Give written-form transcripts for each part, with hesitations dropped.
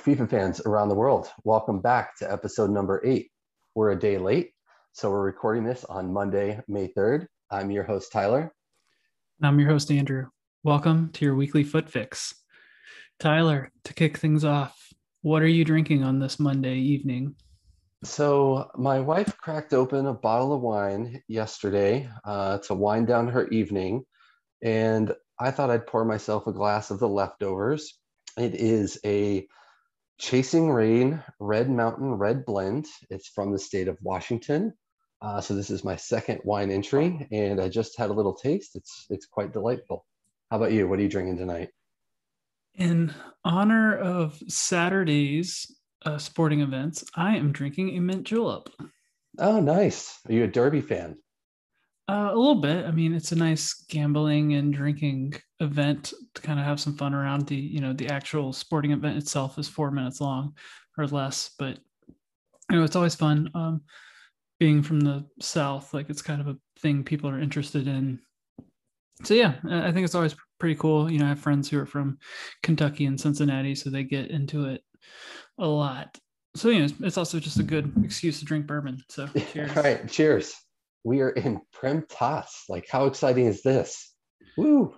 FIFA fans around the world, welcome back to episode number 8. We're a day late, so we're recording this on Monday, May 3rd. I'm your host, Tyler. I'm your host, Andrew. Welcome to your weekly Foot Fix. Tyler, to kick things off, what are you drinking on this Monday evening? So my wife cracked open a bottle of wine yesterday to wind down her evening, and I thought I'd pour myself a glass of the leftovers. It is a Chasing Rain Red Mountain Red Blend. It's from the state of Washington. So this is my second wine entry, and I just had a little taste. It's quite delightful. How about you? What are you drinking tonight? In honor of Saturday's sporting events, I am drinking a mint julep. Oh, nice. Are you a Derby fan? A little bit. I mean, it's a nice gambling and drinking event to kind of have some fun around the actual sporting event itself is 4 minutes long or less, but it's always fun. Being from the South, like it's kind of a thing people are interested in. So yeah, I think it's always pretty cool. I have friends who are from Kentucky and Cincinnati, so they get into it a lot. So it's also just a good excuse to drink bourbon. So cheers. All right, cheers. We are in Prem Tas. Like, how exciting is this? Woo!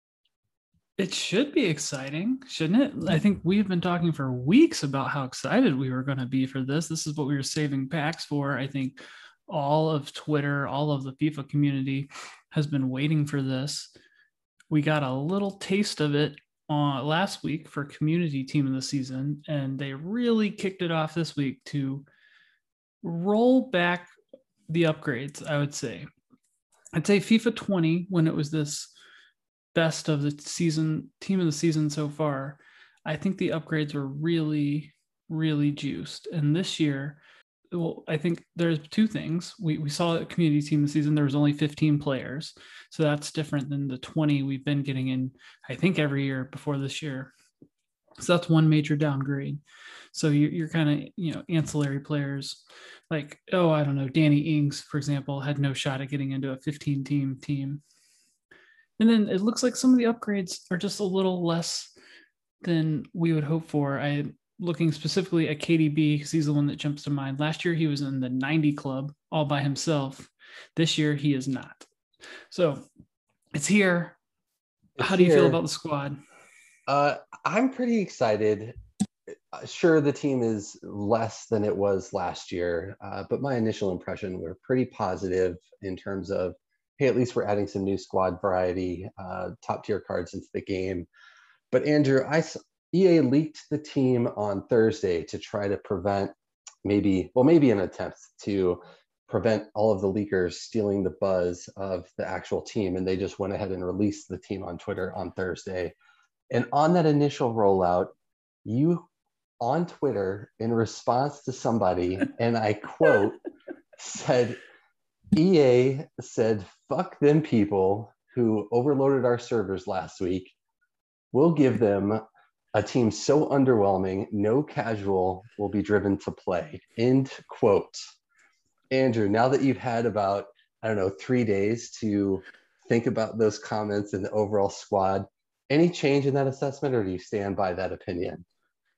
It should be exciting, shouldn't it? I think we've been talking for weeks about how excited we were going to be for this. This is what we were saving packs for. I think all of Twitter, all of the FIFA community has been waiting for this. We got a little taste of it last week for community team of the season, and they really kicked it off this week to roll back the upgrades, I would say. I'd say FIFA 20, when it was this best of the season, team of the season so far, I think the upgrades were really, really juiced. And this year, well, I think there's two things. We saw at community team of the season, there was only 15 players. So that's different than the 20 we've been getting in, I think, every year before this year. So that's one major downgrade. So you're kind of, ancillary players like, I don't know, Danny Ings, for example, had no shot at getting into a 15-team team. And then it looks like some of the upgrades are just a little less than we would hope for. I'm looking specifically at KDB because he's the one that jumps to mind. Last year, he was in the 90 club all by himself. This year, he is not. So it's here. How do you feel about the squad? I'm pretty excited. Sure, the team is less than it was last year, but my initial impression were pretty positive in terms of, hey, at least we're adding some new squad variety, top tier cards into the game. But Andrew, EA leaked the team on Thursday to try to prevent maybe an attempt to prevent all of the leakers stealing the buzz of the actual team. And they just went ahead and released the team on Twitter on Thursday. And on that initial rollout, you on Twitter, in response to somebody, and I quote, said, EA said, fuck them people who overloaded our servers last week. We'll give them a team so underwhelming, no casual will be driven to play. End quote. Andrew, now that you've had about, 3 days to think about those comments and the overall squad, any change in that assessment, or do you stand by that opinion?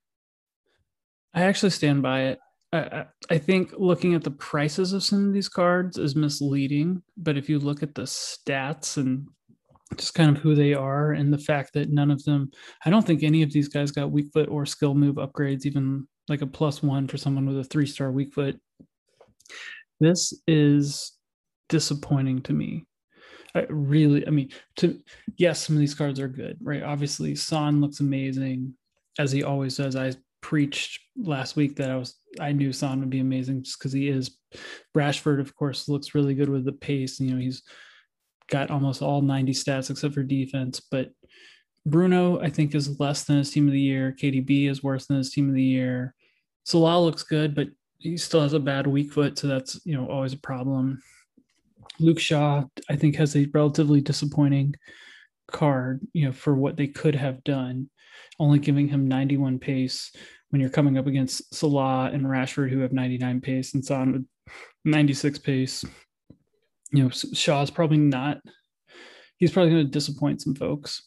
I actually stand by it. I think looking at the prices of some of these cards is misleading, but if you look at the stats and just kind of who they are and the fact that none of them, I don't think any of these guys got weak foot or skill move upgrades, even like a +1 for someone with a 3-star weak foot. This is disappointing to me. Yes, some of these cards are good, right? Obviously, Son looks amazing, as he always does. I preached last week that I knew Son would be amazing just because he is. Rashford, of course, looks really good with the pace. He's got almost all 90 stats except for defense. But Bruno, I think, is less than his team of the year. KDB is worse than his team of the year. Salah looks good, but he still has a bad weak foot, so that's always a problem. Luke Shaw, I think, has a relatively disappointing card, for what they could have done, only giving him 91 pace when you're coming up against Salah and Rashford, who have 99 pace, and Son with 96 pace. Shaw's probably not. He's probably going to disappoint some folks.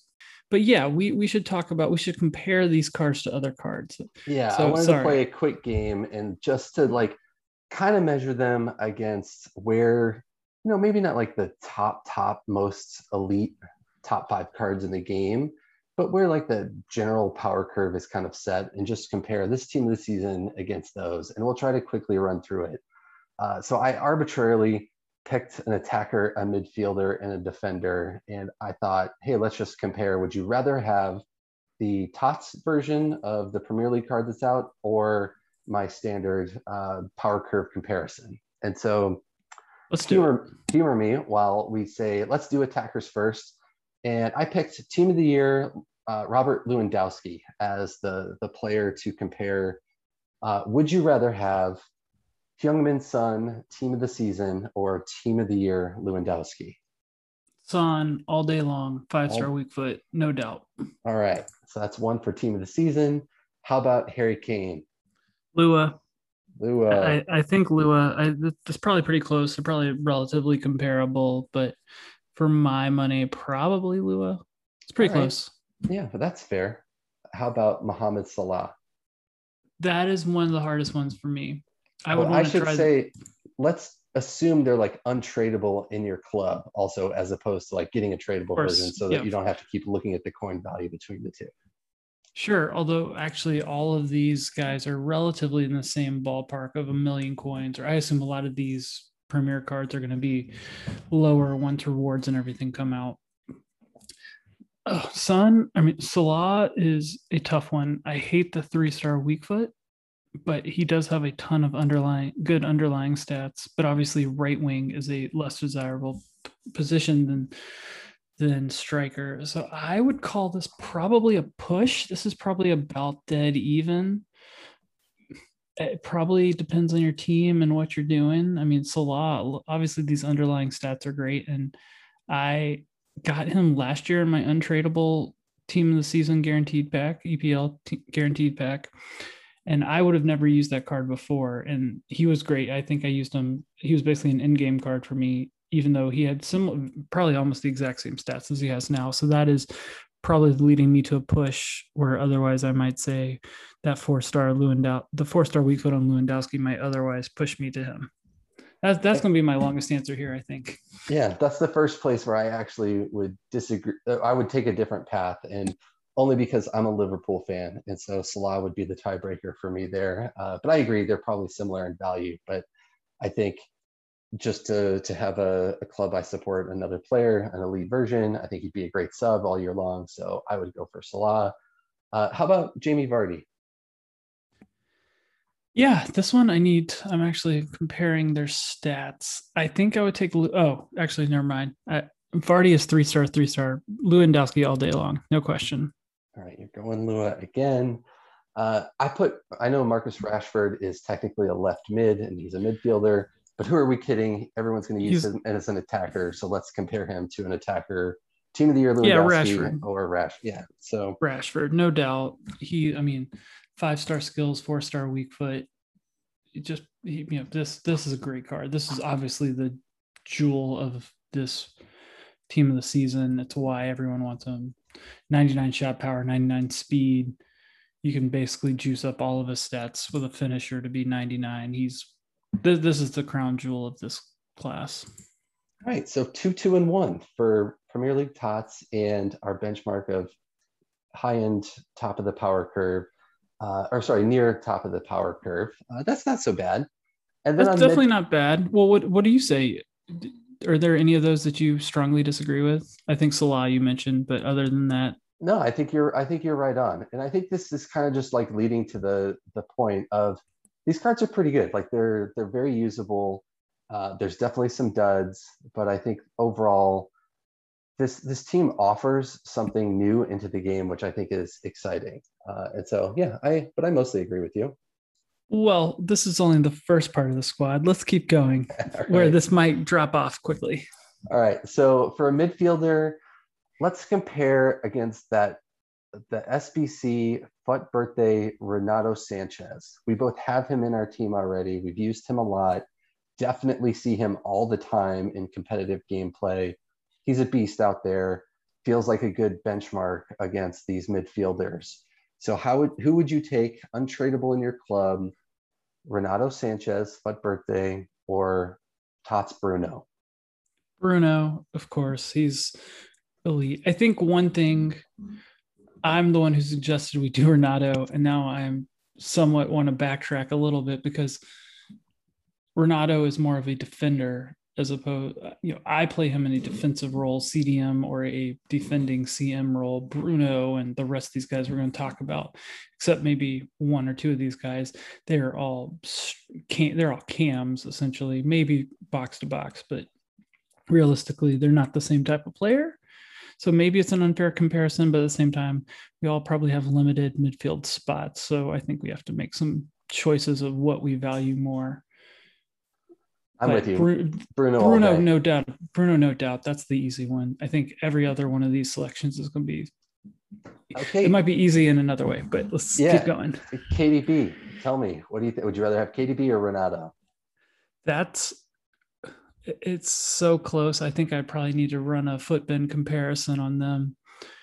but yeah, we should we should compare these cards to other cards. Yeah, I So wanted to play sorry. a quick game and just to like kind of measure them against where, maybe not like the top most elite top five cards in the game, but where like the general power curve is kind of set and just compare this team of the season against those. And we'll try to quickly run through it. So I arbitrarily picked an attacker, a midfielder, and a defender. And I thought, hey, let's just compare. Would you rather have the TOTS version of the Premier League card that's out or my standard power curve comparison? And so Let's do it. humor me while we say, let's do attackers first. And I picked team of the year, Robert Lewandowski as the player to compare. Would you rather have Heung-min Son, team of the season, or team of the year, Lewandowski? Son all day long, 5-star All, weak foot, no doubt. all right. So that's one for team of the season. How about Harry Kane? Lua. Lua. I think Lua. That's probably pretty close. They're probably relatively comparable, but for my money, probably Lua. It's All pretty right. close. Yeah, but that's fair. How about Mohamed Salah? That is one of the hardest ones for me. I Well, would I want to should try. say, let's assume they're like untradeable in your club, also, as opposed to like getting a Of tradable version course, so that yeah, you don't have to keep looking at the coin value between the two. sure. Although actually, all of these guys are relatively in the same ballpark of a million coins, or I assume a lot of these premier cards are going to be lower once rewards and everything come out. Oh, Salah is a tough one. I hate the 3-star weak foot, but he does have a ton of good underlying stats. But obviously, right wing is a less desirable position than striker. So I would call this probably a push. This is probably about dead even. It probably depends on your team and what you're doing. I mean, Salah, obviously these underlying stats are great, and I got him last year in my untradeable team of the season guaranteed pack, guaranteed pack. And I would have never used that card before. And he was great. I think I used him. He was basically an in-game card for me, even though he had probably almost the exact same stats as he has now. So that is probably leading me to a push where otherwise I might say that 4-star the 4-star weak foot on Lewandowski might otherwise push me to him. That's going to be my longest answer here, I think. Yeah, that's the first place where I actually would disagree. I would take a different path, and only because I'm a Liverpool fan, and so Salah would be the tiebreaker for me there. But I agree, they're probably similar in value. But I think just to have a club I support another player, an elite version, I think he'd be a great sub all year long. So I would go for Salah. How about Jamie Vardy? Yeah, this one I'm actually comparing their stats. I think I would take, oh, actually, never mind. Vardy is 3-star, 3-star. Lewandowski all day long, no question. All right, you're going Lua again. I know Marcus Rashford is technically a left mid and he's a midfielder, but who are we kidding? Everyone's going to use him as an attacker. So let's compare him to an attacker. Team of the year, Lewandowski, Rashford. or Rash. Yeah. So Rashford, no doubt. I mean, 5-star skills, 4-star weak foot. This is a great card. This is obviously the jewel of this team of the season. It's why everyone wants him. 99 shot power, 99 speed. You can basically juice up all of his stats with a finisher to be 99. This is the crown jewel of this class. All right, so 2-2-1 for Premier League tots and our benchmark of high-end top of the power curve, near top of the power curve. That's not so bad. And then that's definitely not bad. Well, what do you say? Are there any of those that you strongly disagree with? I think Salah you mentioned, but other than that, no, I think you're right on. And I think this is kind of just like leading to the point of these cards are pretty good. Like they're very usable. There's definitely some duds, but I think overall this team offers something new into the game, which I think is exciting. And so yeah, I mostly agree with you. Well, this is only the first part of the squad. Let's keep going right. Where this might drop off quickly. All right. So for a midfielder, let's compare against the SBC FUT birthday Renato Sanchez. We both have him in our team already. We've used him a lot. Definitely see him all the time in competitive gameplay. He's a beast out there. feels like a good benchmark against these midfielders. So who would you take untradeable in your club? Renato Sanchez, Fut Birthday, or Tots Bruno? Bruno, of course, he's elite. I think one thing, I'm the one who suggested we do Renato, and now I'm somewhat want to backtrack a little bit because Renato is more of a defender as opposed, I play him in a defensive role, CDM, or a defending CM role. Bruno and the rest of these guys we're going to talk about, except maybe one or two of these guys, they're all cams essentially, maybe box to box, but realistically, they're not the same type of player. So maybe it's an unfair comparison, but at the same time, we all probably have limited midfield spots. So I think we have to make some choices of what we value more. I'm with you. Bruno, no doubt. Bruno, no doubt. That's the easy one. I think every other one of these selections is going to be okay. It might be easy in another way, but let's keep going. KDB, tell me, what do you think? Would you rather have KDB or Renato? It's so close. I think I probably need to run a footbin comparison on them.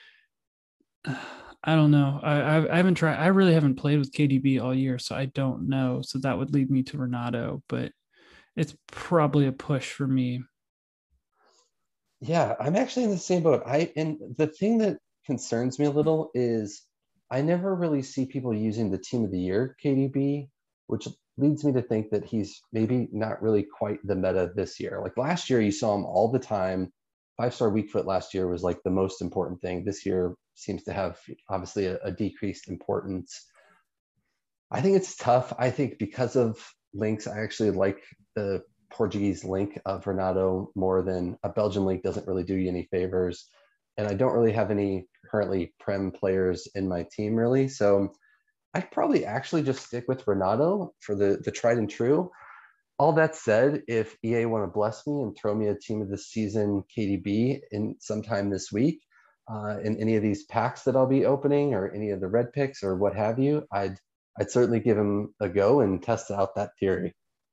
I don't know. I haven't tried. I really haven't played with KDB all year, so I don't know. So that would lead me to Renato, but it's probably a push for me. Yeah, I'm actually in the same boat. And the thing that concerns me a little is I never really see people using the team of the year KDB, which leads me to think that he's maybe not really quite the meta this year. Like last year, you saw him all the time. 5-star weak foot last year was like the most important thing. This year seems to have obviously a decreased importance. I think it's tough. I think because of links, I actually like the Portuguese link of Renato more than a Belgian link. Doesn't really do you any favors. And I don't really have any currently Prem players in my team really. So I'd probably actually just stick with Renato for the tried and true. All that said, if EA want to bless me and throw me a team of the season KDB in sometime this week, in any of these packs that I'll be opening or any of the red picks or what have you, I'd certainly give him a go and test out that theory.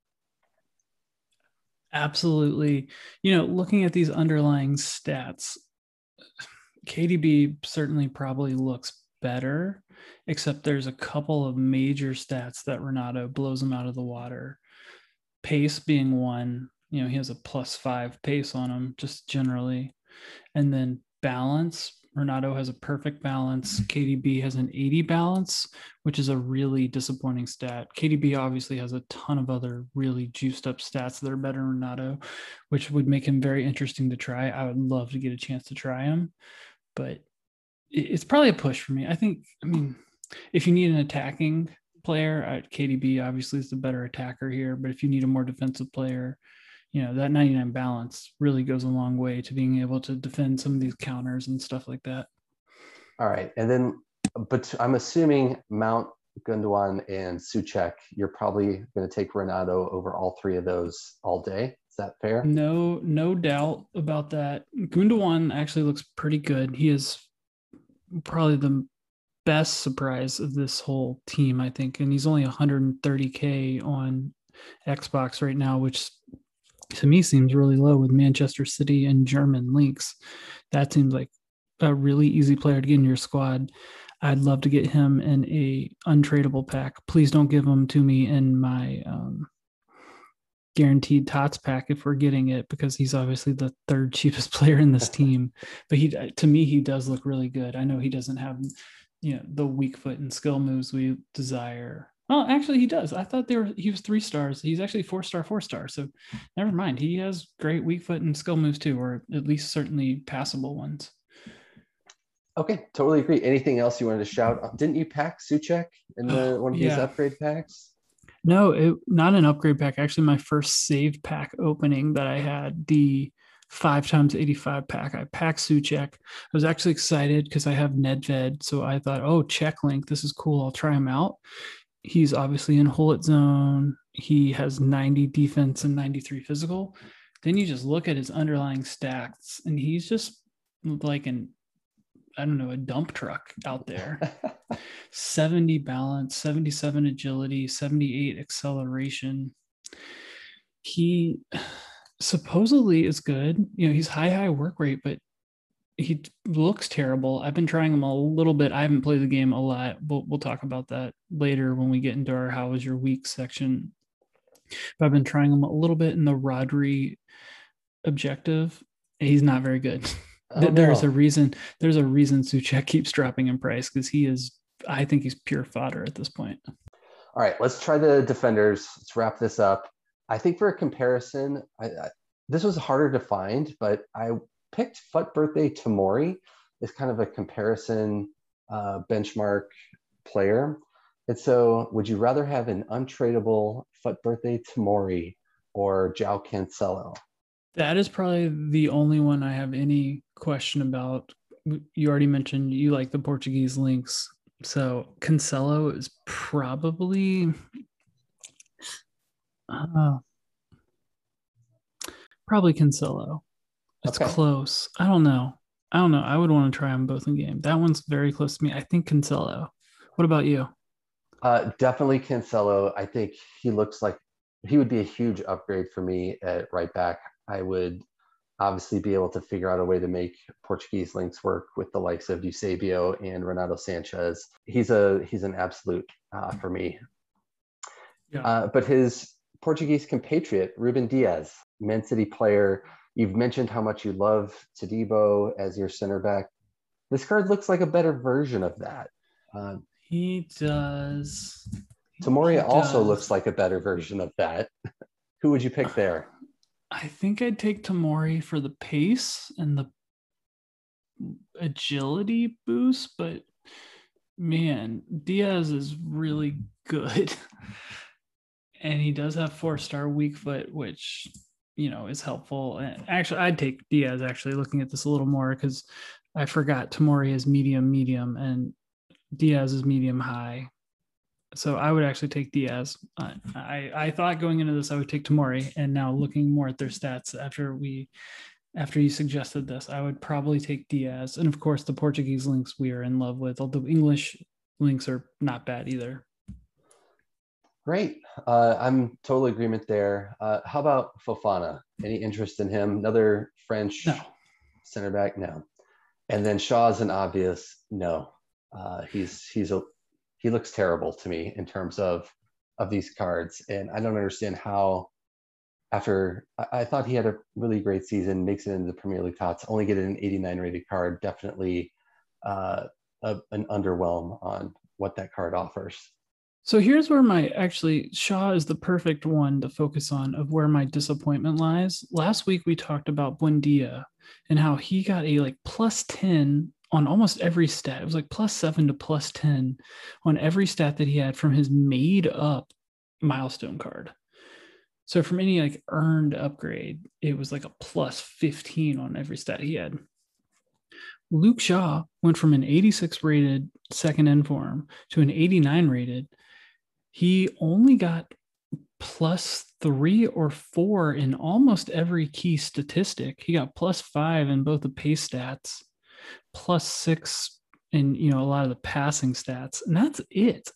Absolutely. Looking at these underlying stats, KDB certainly probably looks better, except there's a couple of major stats that Renato blows him out of the water. Pace being one, he has a +5 pace on him just generally. And then balance, Renato has a perfect balance. KDB has an 80 balance, which is a really disappointing stat. KDB obviously has a ton of other really juiced up stats that are better than Renato, which would make him very interesting to try. I would love to get a chance to try him, but it's probably a push for me. I mean, if you need an attacking player, KDB obviously is the better attacker here, but if you need a more defensive player, that 99 balance really goes a long way to being able to defend some of these counters and stuff like that. All right. And then, but I'm assuming Mount, Gundogan, and Souček, you're probably going to take Renato over all three of those all day. Is that fair? No doubt about that. Gundogan actually looks pretty good. He is probably the best surprise of this whole team, I think. And he's only 130K on Xbox right now, which to me seems really low with Manchester City and German links. That seems like a really easy player to get in your squad. I'd love to get him in a untradeable pack. Please don't give him to me in my guaranteed Tots pack if we're getting it, because he's obviously the third cheapest player in this team. But to me, he does look really good. I know he doesn't have the weak foot and skill moves we desire. Oh, actually, he does. I thought he was 3 stars. He's actually 4-star. So never mind. He has great weak foot and skill moves too, or at least certainly passable ones. Okay, totally agree. Anything else you wanted to shout? Didn't you pack Souček in one of these upgrade packs? No, not an upgrade pack. Actually, my first saved pack opening that I had, the 5x85 pack. I packed Souček. I was actually excited because I have Nedved. So I thought, oh, check link. This is cool. I'll try him out. He's obviously in Hullet zone. He has 90 defense and 93 physical. Then you just look at his underlying stats, and he's just like a dump truck out there. 70 balance, 77 agility, 78 acceleration. He supposedly is good. He's high work rate, but he looks terrible. I've been trying him a little bit. I haven't played the game a lot. We'll talk about that later when we get into our how was your week section. But I've been trying him a little bit in the Rodri objective. He's not very good. Oh There's a no. reason. There's a reason Souček keeps dropping in price because he is. I think he's pure fodder at this point. All right, let's try the defenders. Let's wrap this up. I think for a comparison, this was harder to find, but I picked FUT Birthday Tomori as kind of a comparison benchmark player. And so, would you rather have an untradeable FUT Birthday Tomori or João Cancelo? That is probably the only one I have any question about. You already mentioned you like the Portuguese links. So Cancelo is probably uh, probably Cancelo. It's Okay. close. I don't know. I would want to try them both in game. That one's very close to me. I think Cancelo. What about you? Definitely Cancelo. I think he looks like he would be a huge upgrade for me at right back. I would obviously be able to figure out a way to make Portuguese links work with the likes of Eusebio and Renato Sanchez. He's an absolute for me. Yeah. But his Portuguese compatriot Ruben Diaz, Man City player. You've mentioned how much you love Todibo as your center back. This card looks like a better version of that. Uh, He does. Tomori He also does. looks like a better version of that. Who would you pick there? I think I'd take Tamori for the pace and the agility boost, but man, Diaz is really good. And he does have 4-star weak foot, which is helpful. And actually, I'd take Diaz actually looking at this a little more because I forgot Tamori is medium, and Diaz is medium high. So I would actually take Diaz. I thought going into this I would take Tamori, and now looking more at their stats after you suggested this, I would probably take Diaz. And of course, the Portuguese links we are in love with, although English links are not bad either. Great. I'm totally agreement there. How about Fofana? Any interest in him? Another French No. center back? No. And then Shaw's an obvious no. He looks terrible to me in terms of these cards, and I don't understand how. After I thought he had a really great season, makes it into the Premier League tots, only get an 89 rated card. Definitely an underwhelm on what that card offers. So here's where Shaw is the perfect one to focus on of where my disappointment lies. Last week we talked about Buendia and how he got a like plus 10 on almost every stat. It was like plus 7 to plus 10 on every stat that he had from his made up milestone card. So from any like earned upgrade, it was like a plus 15 on every stat he had. Luke Shaw went from an 86 rated second end form to an 89 rated. He only got plus 3 or 4 in almost every key statistic. He got plus 5 in both the pace stats, plus 6 in a lot of the passing stats, and that's it.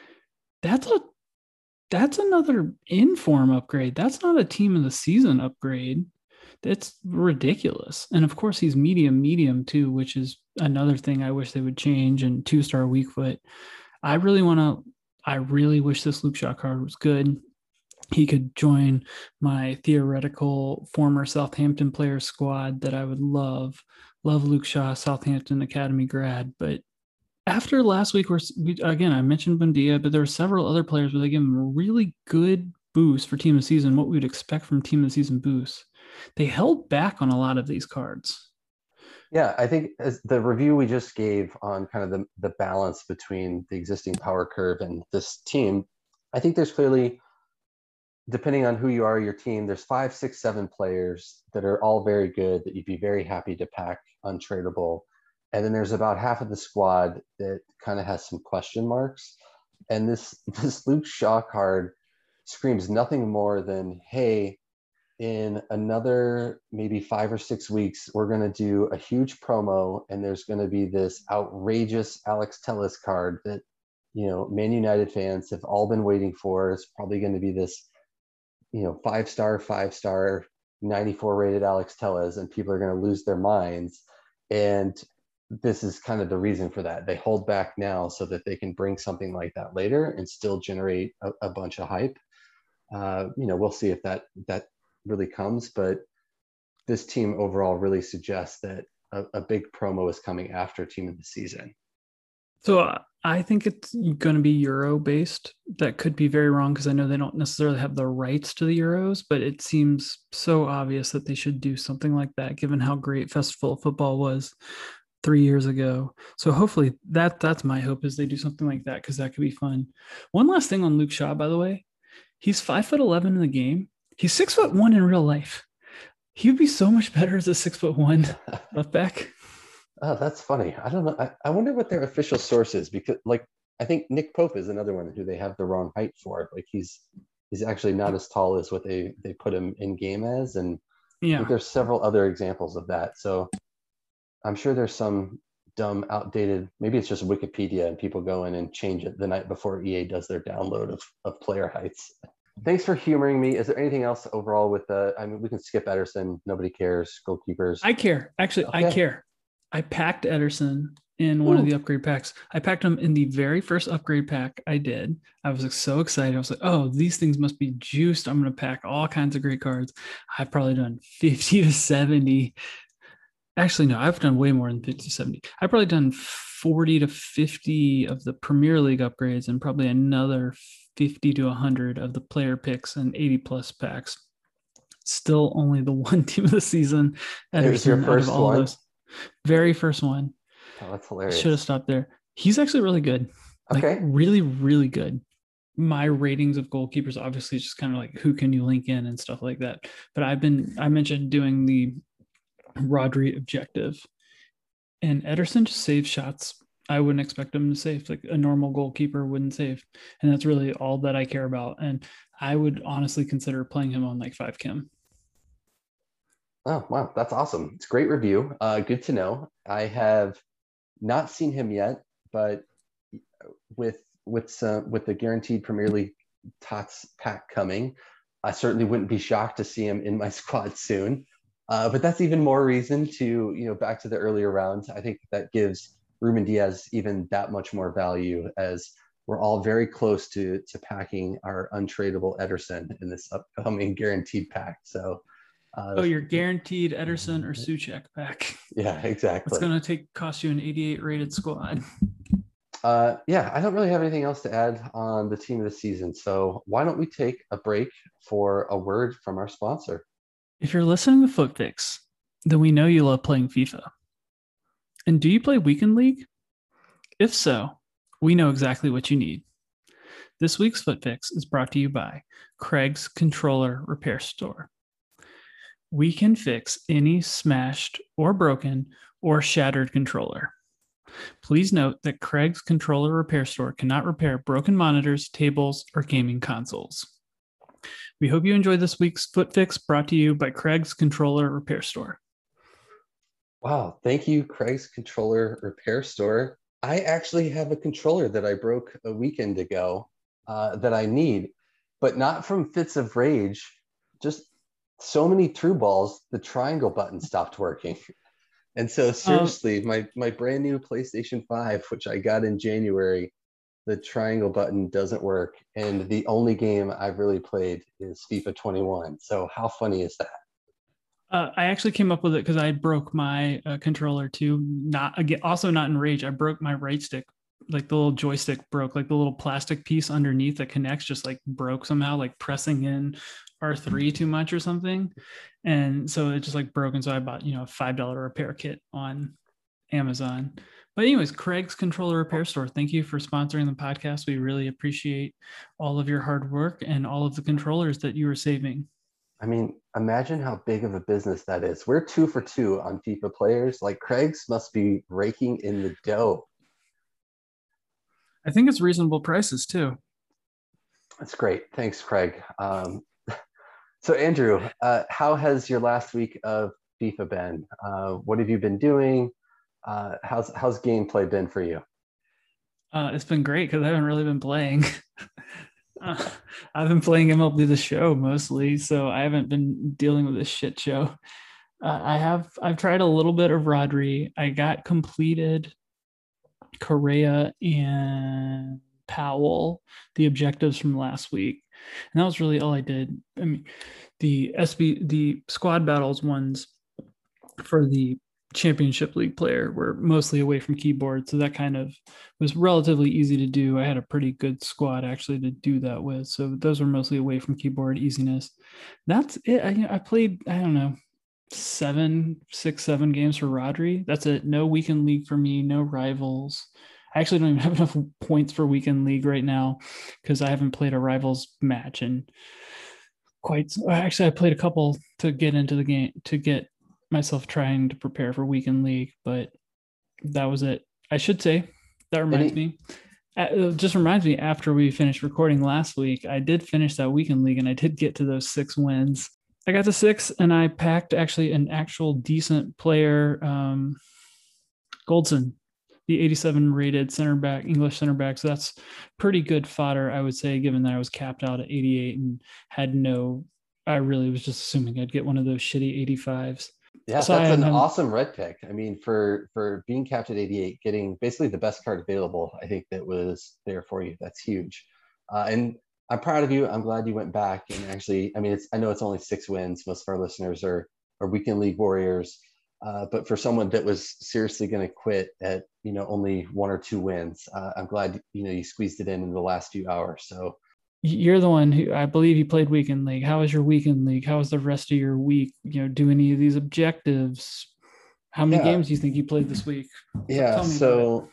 That's another in-form upgrade. That's not a team of the season upgrade. That's ridiculous. And of course, he's medium too, which is another thing I wish they would change. And 2-star weak foot. I really wish this Luke Shaw card was good. He could join my theoretical former Southampton player squad that I would love. Love Luke Shaw, Southampton Academy grad. But after last week, again, I mentioned Buendia, but there were several other players where they give him a really good boost for team of the season, what we would expect from team of the season boosts. They held back on a lot of these cards. Yeah, I think as the review we just gave on kind of the balance between the existing power curve and this team, I think there's clearly, depending on who you are, your team, there's 5, 6, 7 players that are all very good that you'd be very happy to pack untradeable. And then there's about half of the squad that kind of has some question marks. And this Luke Shaw card screams nothing more than, hey, in another maybe 5 or 6 weeks, we're going to do a huge promo, and there's going to be this outrageous Alex Telles card that, Man United fans have all been waiting for. It's probably going to be this, 5-star, 94 rated Alex Telles, and people are going to lose their minds. And this is kind of the reason for that. They hold back now so that they can bring something like that later and still generate a bunch of hype. We'll see if that really comes, but this team overall really suggests that a big promo is coming after team of the season. So I think it's going to be Euro based. That could be very wrong because I know they don't necessarily have the rights to the Euros, but it seems so obvious that they should do something like that given how great Festival of Football was 3 years ago. So hopefully that's my hope is they do something like that because that could be fun. One last thing on Luke Shaw, by the way, he's 5'11" in the game. He's 6'1" in real life. He would be so much better as a 6'1" left back. Oh, that's funny. I don't know. I wonder what their official source is because, like, I think Nick Pope is another one who they have the wrong height for. Like, he's actually not as tall as what they put him in game as, and I think there's several other examples of that. So I'm sure there's some dumb, outdated. Maybe it's just Wikipedia and people go in and change it the night before EA does their download of player heights. Thanks for humoring me. Is there anything else overall with we can skip Ederson. Nobody cares. Goalkeepers. I care. Actually, okay. I care. I packed Ederson in one of the upgrade packs. I packed him in the very first upgrade pack I did. I was like so excited. I was like, oh, these things must be juiced. I'm going to pack all kinds of great cards. I've probably done 50 to 70. Actually, no, I've done way more than 50 to 70. I've probably done 40 to 50 of the Premier League upgrades and probably another 50 to 100 of the player picks and 80 plus packs. Still only the one team of the season. It was your first one? Those. Very first one. Oh, that's hilarious. Should have stopped there. He's actually really good. Okay. Like, really, really good. My ratings of goalkeepers obviously just kind of like who can you link in and stuff like that. But I mentioned doing the Rodri objective, and Ederson just saves shots I wouldn't expect him to save. Like a normal goalkeeper wouldn't save. And that's really all that I care about. And I would honestly consider playing him on like 5 Kim. Oh, wow. That's awesome. It's a great review. Good to know. I have not seen him yet, but with the guaranteed Premier League Tots pack coming, I certainly wouldn't be shocked to see him in my squad soon. But that's even more reason to, back to the earlier rounds. I think that gives Ruben Diaz even that much more value, as we're all very close to packing our untradeable Ederson in this upcoming guaranteed pack. So, your guaranteed Ederson or Souček pack. Yeah, exactly. It's going to cost you an 88 rated squad. Yeah, I don't really have anything else to add on the team of the season. So why don't we take a break for a word from our sponsor? If you're listening to FootFix, then we know you love playing FIFA. And do you play Weekend League? If so, we know exactly what you need. This week's FootFix is brought to you by Craig's Controller Repair Store. We can fix any smashed or broken or shattered controller. Please note that Craig's Controller Repair Store cannot repair broken monitors, tables, or gaming consoles. We hope you enjoyed this week's FootFix brought to you by Craig's Controller Repair Store. Wow, thank you, Craig's Controller Repair Store. I actually have a controller that I broke a weekend ago that I need, but not from fits of rage, just so many true balls, the triangle button stopped working. And so seriously, my brand new PlayStation 5, which I got in January, the triangle button doesn't work. And the only game I've really played is FIFA 21. So how funny is that? I actually came up with it because I broke my controller too. Also not in rage. I broke my right stick. Like the little joystick broke, like the little plastic piece underneath that connects just like broke somehow, like pressing in R3 too much or something. And so it just like broke. And so I bought, a $5 repair kit on Amazon. But anyways, Craig's Controller Repair Store, thank you for sponsoring the podcast. We really appreciate all of your hard work and all of the controllers that you are saving. I mean, imagine how big of a business that is. We're 2 for 2 on FIFA players. Like Craig's must be raking in the dough. I think it's reasonable prices too. That's great. Thanks, Craig. So Andrew, how has your last week of FIFA been? What have you been doing? How's gameplay been for you? It's been great because I haven't really been playing. I've been playing MLB The Show mostly, so I haven't been dealing with this shit show. I've tried a little bit of Rodri. I got completed Correa and Powell, the objectives from last week. And that was really all I did. I mean, the squad battles ones for the championship league player were mostly away from keyboard. So that kind of was relatively easy to do. I had a pretty good squad actually to do that with. So those were mostly away from keyboard easiness. That's it. I played, I don't know, 7 games for Rodri. That's it. No weekend league for me, no rivals. I actually don't even have enough points for weekend league right now because I haven't played a rivals match and actually I played a couple to get into the game to get myself trying to prepare for weekend league, but that was it. I should say that reminds me. It just reminds me after we finished recording last week, I did finish that weekend league and I did get to those 6 wins. I got to 6 and I packed actually an actual decent player, Goldson, the 87 rated center back, English center back. So that's pretty good fodder, I would say, given that I was capped out at 88 and had I really was just assuming I'd get one of those shitty 85s. Yeah, so that's an awesome red pick. I mean, for being capped at 88, getting basically the best card available, I think that was there for you. That's huge. And I'm proud of you. I'm glad you went back and actually, I mean, I know it's only 6 wins. Most of our listeners are weekend league warriors. But for someone that was seriously going to quit at, only 1 or 2 wins, I'm glad, you squeezed it in the last few hours. So you're the one who, I believe, you played weekend league. How was your weekend league? How was the rest of your week? Do any of these objectives? How many games do you think you played this week? Yeah. So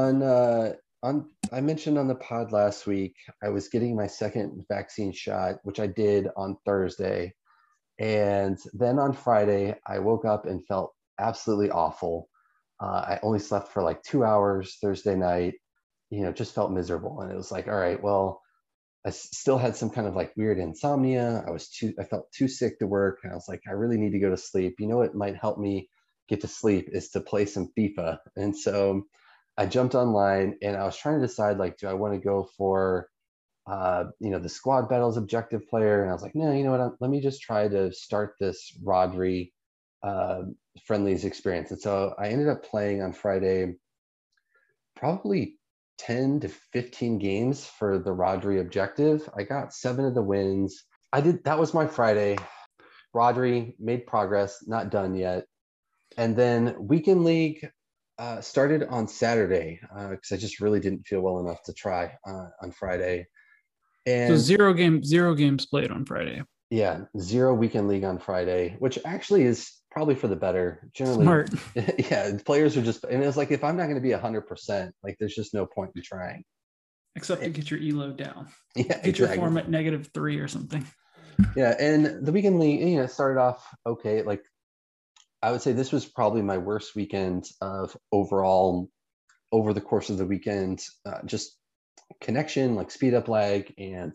I mentioned on the pod last week, I was getting my second vaccine shot, which I did on Thursday. And then on Friday, I woke up and felt absolutely awful. I only slept for like 2 hours Thursday night, just felt miserable. And it was like, all right, well, I still had some kind of like weird insomnia. I felt too sick to work. And I was like, I really need to go to sleep. What might help me get to sleep is to play some FIFA. And so I jumped online and I was trying to decide, like, do I want to go for, the squad battles objective player? And I was like, no, you know what? Let me just try to start this Rodri friendlies experience. And so I ended up playing on Friday, probably 10 to 15 games for the Rodri objective. I got 7 of the wins. That was my Friday. Rodri made progress, not done yet. And then weekend league started on Saturday because I just really didn't feel well enough to try on Friday. And so 0 games played on Friday. Yeah, 0 weekend league on Friday, which actually is probably for the better. Generally, smart. Yeah, players are just, and it's like, if I'm not going to be 100%, like, there's just no point in trying. Except to get your elo down. Yeah, get exactly. Your form at -3 or something. Yeah, and the weekend league, started off okay. Like, I would say this was probably my worst weekend of overall over the course of the weekend. Just connection, like speed up lag, and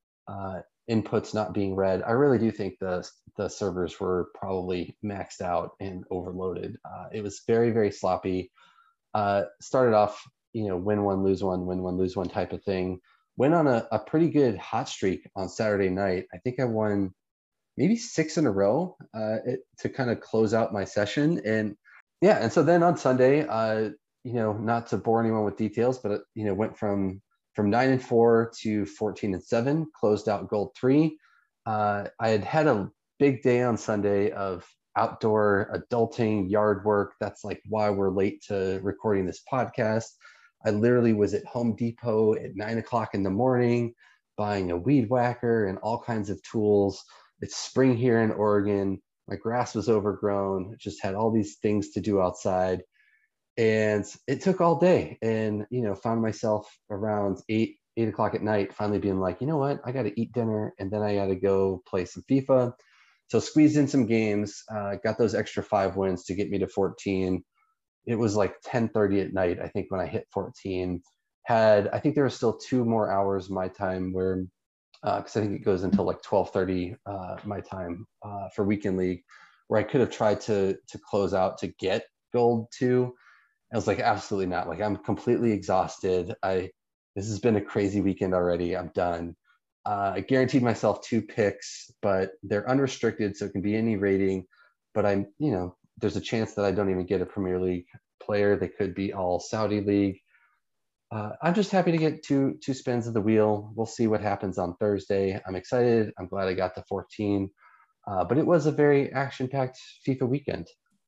inputs not being read. I really do think the servers were probably maxed out and overloaded. It was very, very sloppy. Started off, win one, lose one type of thing. Went on a pretty good hot streak on Saturday night. I think I won maybe 6 in a row to kind of close out my session. And yeah, and so then on Sunday, not to bore anyone with details, but went from 9-4 to 14-7, closed out gold 3. I had a big day on Sunday of outdoor adulting, yard work. That's like why we're late to recording this podcast. I literally was at Home Depot at 9 o'clock in the morning, buying a weed whacker and all kinds of tools. It's spring here in Oregon. My grass was overgrown. Just had all these things to do outside. And it took all day, and found myself around 8 o'clock at night finally being like, you know what, I got to eat dinner and then I got to go play some FIFA. So squeezed in some games, got those extra 5 wins to get me to 14. It was like 10:30 at night, I think, when I hit 14. I think there were still 2 more hours my time where because I think it goes until like 12:30 my time for weekend league, where I could have tried to close out to get gold 2. I was like, absolutely not. Like, I'm completely exhausted. This has been a crazy weekend already. I'm done. I guaranteed myself 2 picks, but they're unrestricted, so it can be any rating. but there's a chance that I don't even get a Premier League player. They could be all Saudi League. I'm just happy to get two spins of the wheel. We'll see what happens on Thursday. I'm excited. I'm glad I got the 14. But it was a very action-packed FIFA weekend.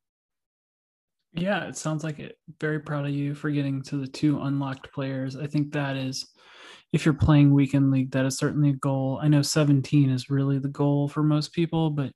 Yeah, it sounds like it. Very proud of you for getting to the 2 unlocked players. I think that is, if you're playing weekend league, that is certainly a goal. I know 17 is really the goal for most people, but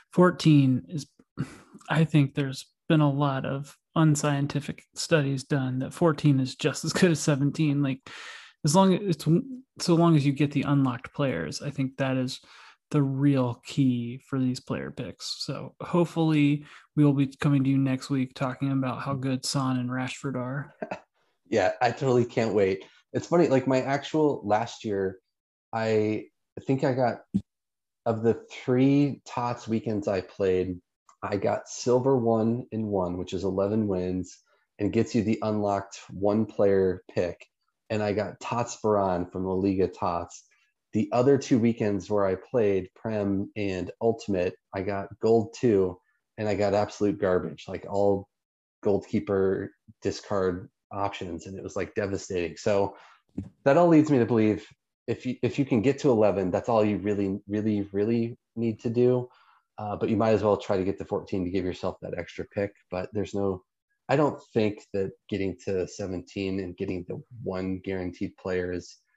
14 is, I think there's been a lot of unscientific studies done that 14 is just as good as 17. Like, as long as it's so long as you get the unlocked players, I think that is the real key for these player picks. So hopefully we will be coming to you next week talking about how good Son and Rashford are. Yeah, I totally can't wait. It's funny, like my actual last year, I think I got, of the 3 TOTS weekends I played, I got silver 1 in 1, which is 11 wins, and gets you the unlocked 1 player pick. And I got TOTS Baran from La Liga TOTS. The other 2 weekends where I played Prem and Ultimate, I got gold 2, and I got absolute garbage, like all goalkeeper discard options, and it was like devastating. So that all leads me to believe if you can get to 11, that's all you really, really, really need to do. But you might as well try to get to 14 to give yourself that extra pick. But I don't think that getting to 17 and getting the 1 guaranteed player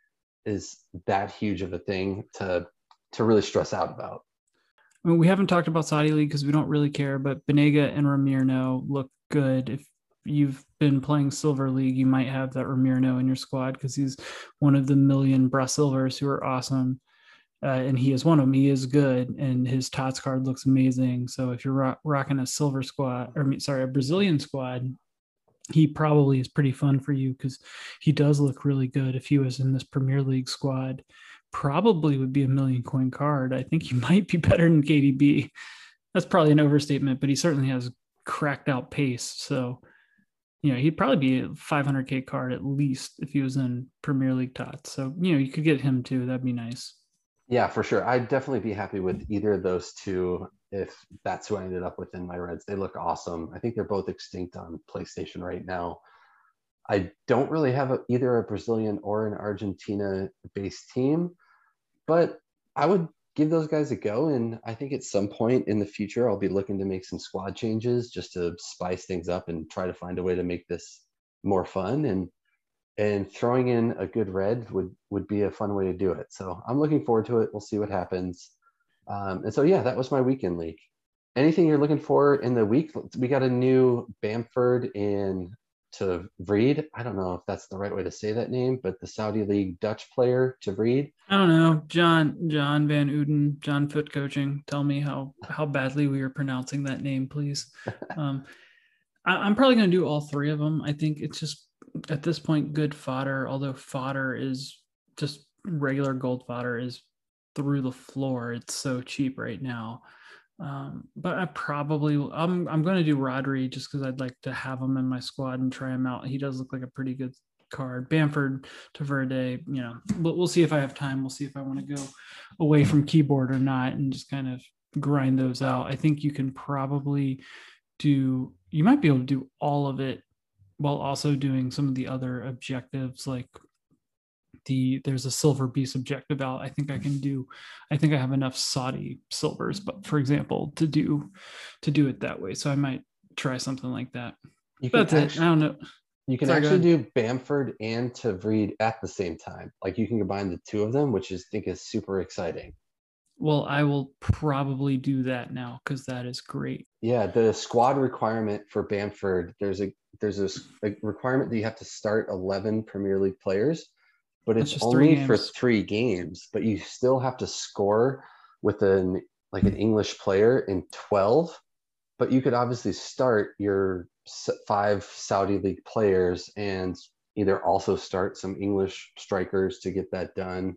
is that huge of a thing to really stress out about. I mean, we haven't talked about Saudi League because we don't really care, but Benega and Ramirno look good. If you've been playing Silver League, you might have that Ramirno in your squad because he's one of the million Brasilvers who are awesome. And he is one of them. He is good, and his TOTS card looks amazing. So if you're rocking a silver squad, a Brazilian squad, he probably is pretty fun for you because he does look really good. If he was in this Premier League squad, probably would be a million coin card. I think he might be better than KDB. That's probably an overstatement, but he certainly has cracked out pace. So, he'd probably be a 500K card at least if he was in Premier League TOTS. So, you could get him too. That'd be nice. Yeah, for sure. I'd definitely be happy with either of those 2 if that's who I ended up with in my Reds. They look awesome. I think they're both extinct on PlayStation right now. I don't really have either a Brazilian or an Argentina-based team, but I would give those guys a go. And I think at some point in the future, I'll be looking to make some squad changes just to spice things up and try to find a way to make this more fun. And throwing in a good red would be a fun way to do it. So I'm looking forward to it. We'll see what happens. And so, yeah, that was my weekend league. Anything you're looking for in the week? We got a new Bamford in to Vreed. I don't know if that's the right way to say that name, but the Saudi League Dutch player to Vreed. I don't know. John Van Uden, John Foot Coaching. Tell me how badly we are pronouncing that name, please. I'm probably going to do all 3 of them. I think it's just at this point good fodder, although fodder is just regular gold fodder is through the floor. It's so cheap right now. But I'm going to do Rodri just because I'd like to have him in my squad and try him out. He does look like a pretty good card. Bamford to Verde, we'll see if I have time. We'll see if I want to go away from keyboard or not and just kind of grind those out. I think you can probably you might be able to do all of it while also doing some of the other objectives, like there's a silver beast objective out. I think I have enough Saudi silvers, but for example, to do it that way. So I might try something like that. I don't know. You can actually do Bamford and Tavreed at the same time. Like you can combine the 2 of them, which I think is super exciting. Well, I will probably do that now because that is great. Yeah, the squad requirement for Bamford, there's a requirement that you have to start 11 Premier League players, but it's only for 3 games. But you still have to score with an English player in 12. But you could obviously start your 5 Saudi League players and either also start some English strikers to get that done.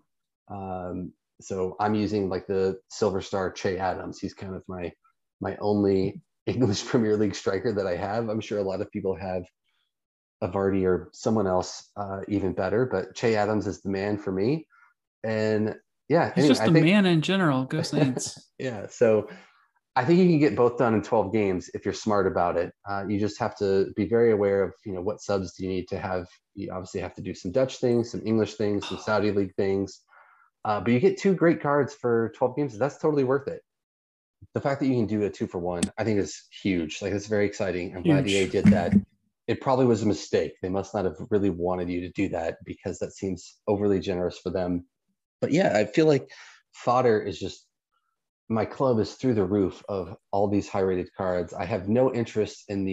So I'm using like the Silver Star Che Adams. He's kind of my only English Premier League striker that I have. I'm sure a lot of people have a Vardy or someone else even better, but Che Adams is the man for me. And yeah, he's just the man in general. Go Saints. Yeah. So I think you can get both done in 12 games if you're smart about it. You just have to be very aware of, what subs do you need to have. You obviously have to do some Dutch things, some English things, some Saudi League things. But you get two great cards for 12 games. That's totally worth it. The fact that you can do a 2-for-1, I think is huge. Like, it's very exciting. I'm glad EA Huge. did that. It probably was a mistake. They must not have really wanted you to do that because that seems overly generous for them. But yeah, I feel like fodder is just, my club is through the roof of all these high rated cards. I have no interest in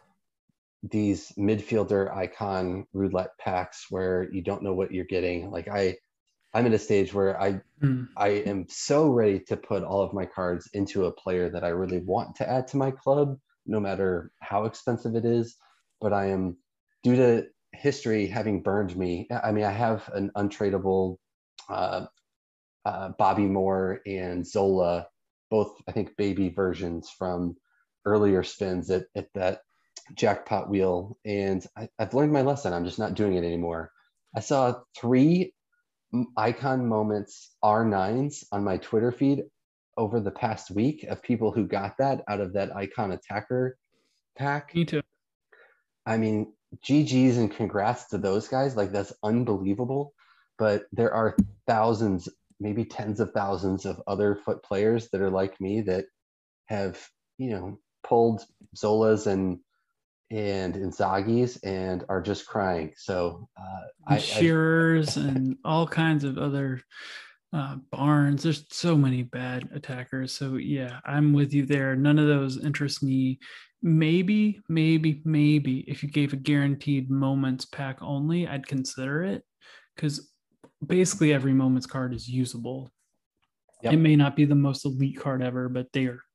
these midfielder icon roulette packs where you don't know what you're getting. Like, I'm at a stage where I am so ready to put all of my cards into a player that I really want to add to my club, no matter how expensive it is. But I am, due to history having burned me. I mean, I have an untradeable uh, Bobby Moore and Zola, both I think baby versions from earlier spins at that jackpot wheel, and I've learned my lesson. I'm just not doing it anymore. I saw 3 icon moments R9s on my Twitter feed over the past week of people who got that out of that icon attacker pack. Me too. I mean, GG's and congrats to those guys. Like, that's unbelievable. But there are thousands, maybe tens of thousands of other foot players that are like me that have, pulled Zolas and Inzaghi's and are just crying. So And Shearers and all kinds of other Barnes. There's so many bad attackers. So yeah, I'm with you there. None of those interest me. Maybe if you gave a guaranteed moments pack only, I'd consider it, because basically every moments card is usable. Yep. It may not be the most elite card ever, but they are.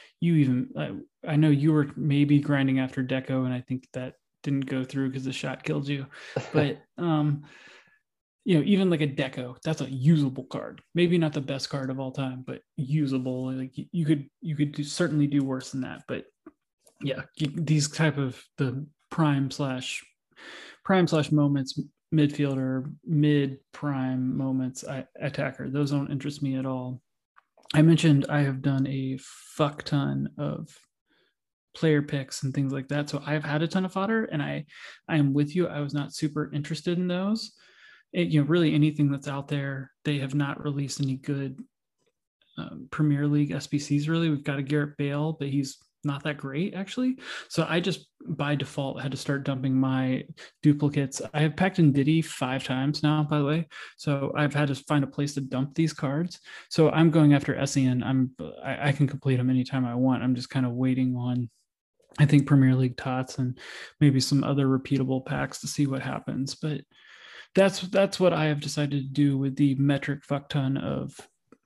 I know you were maybe grinding after Deco, and I think that didn't go through because the shot killed you. But even like a Deco, that's a usable card. Maybe not the best card of all time, but usable. Like, you could certainly do worse than that. But yeah, these type of the prime slash moments, midfielder, mid prime moments, attacker, those don't interest me at all. I mentioned I have done a fuck ton of player picks and things like that. So I've had a ton of fodder, and I am with you. I was not super interested in those. Really anything that's out there. They have not released any good Premier League SBCs. Really, we've got a Gareth Bale, but he's not that great actually. So I just by default had to start dumping my duplicates. I have packed in Diddy 5 times now, by the way. So I've had to find a place to dump these cards. So I'm going after Essien. I can complete them anytime I want. I'm just kind of waiting on, I think, Premier League tots and maybe some other repeatable packs to see what happens. But that's what I have decided to do with the metric fuck ton of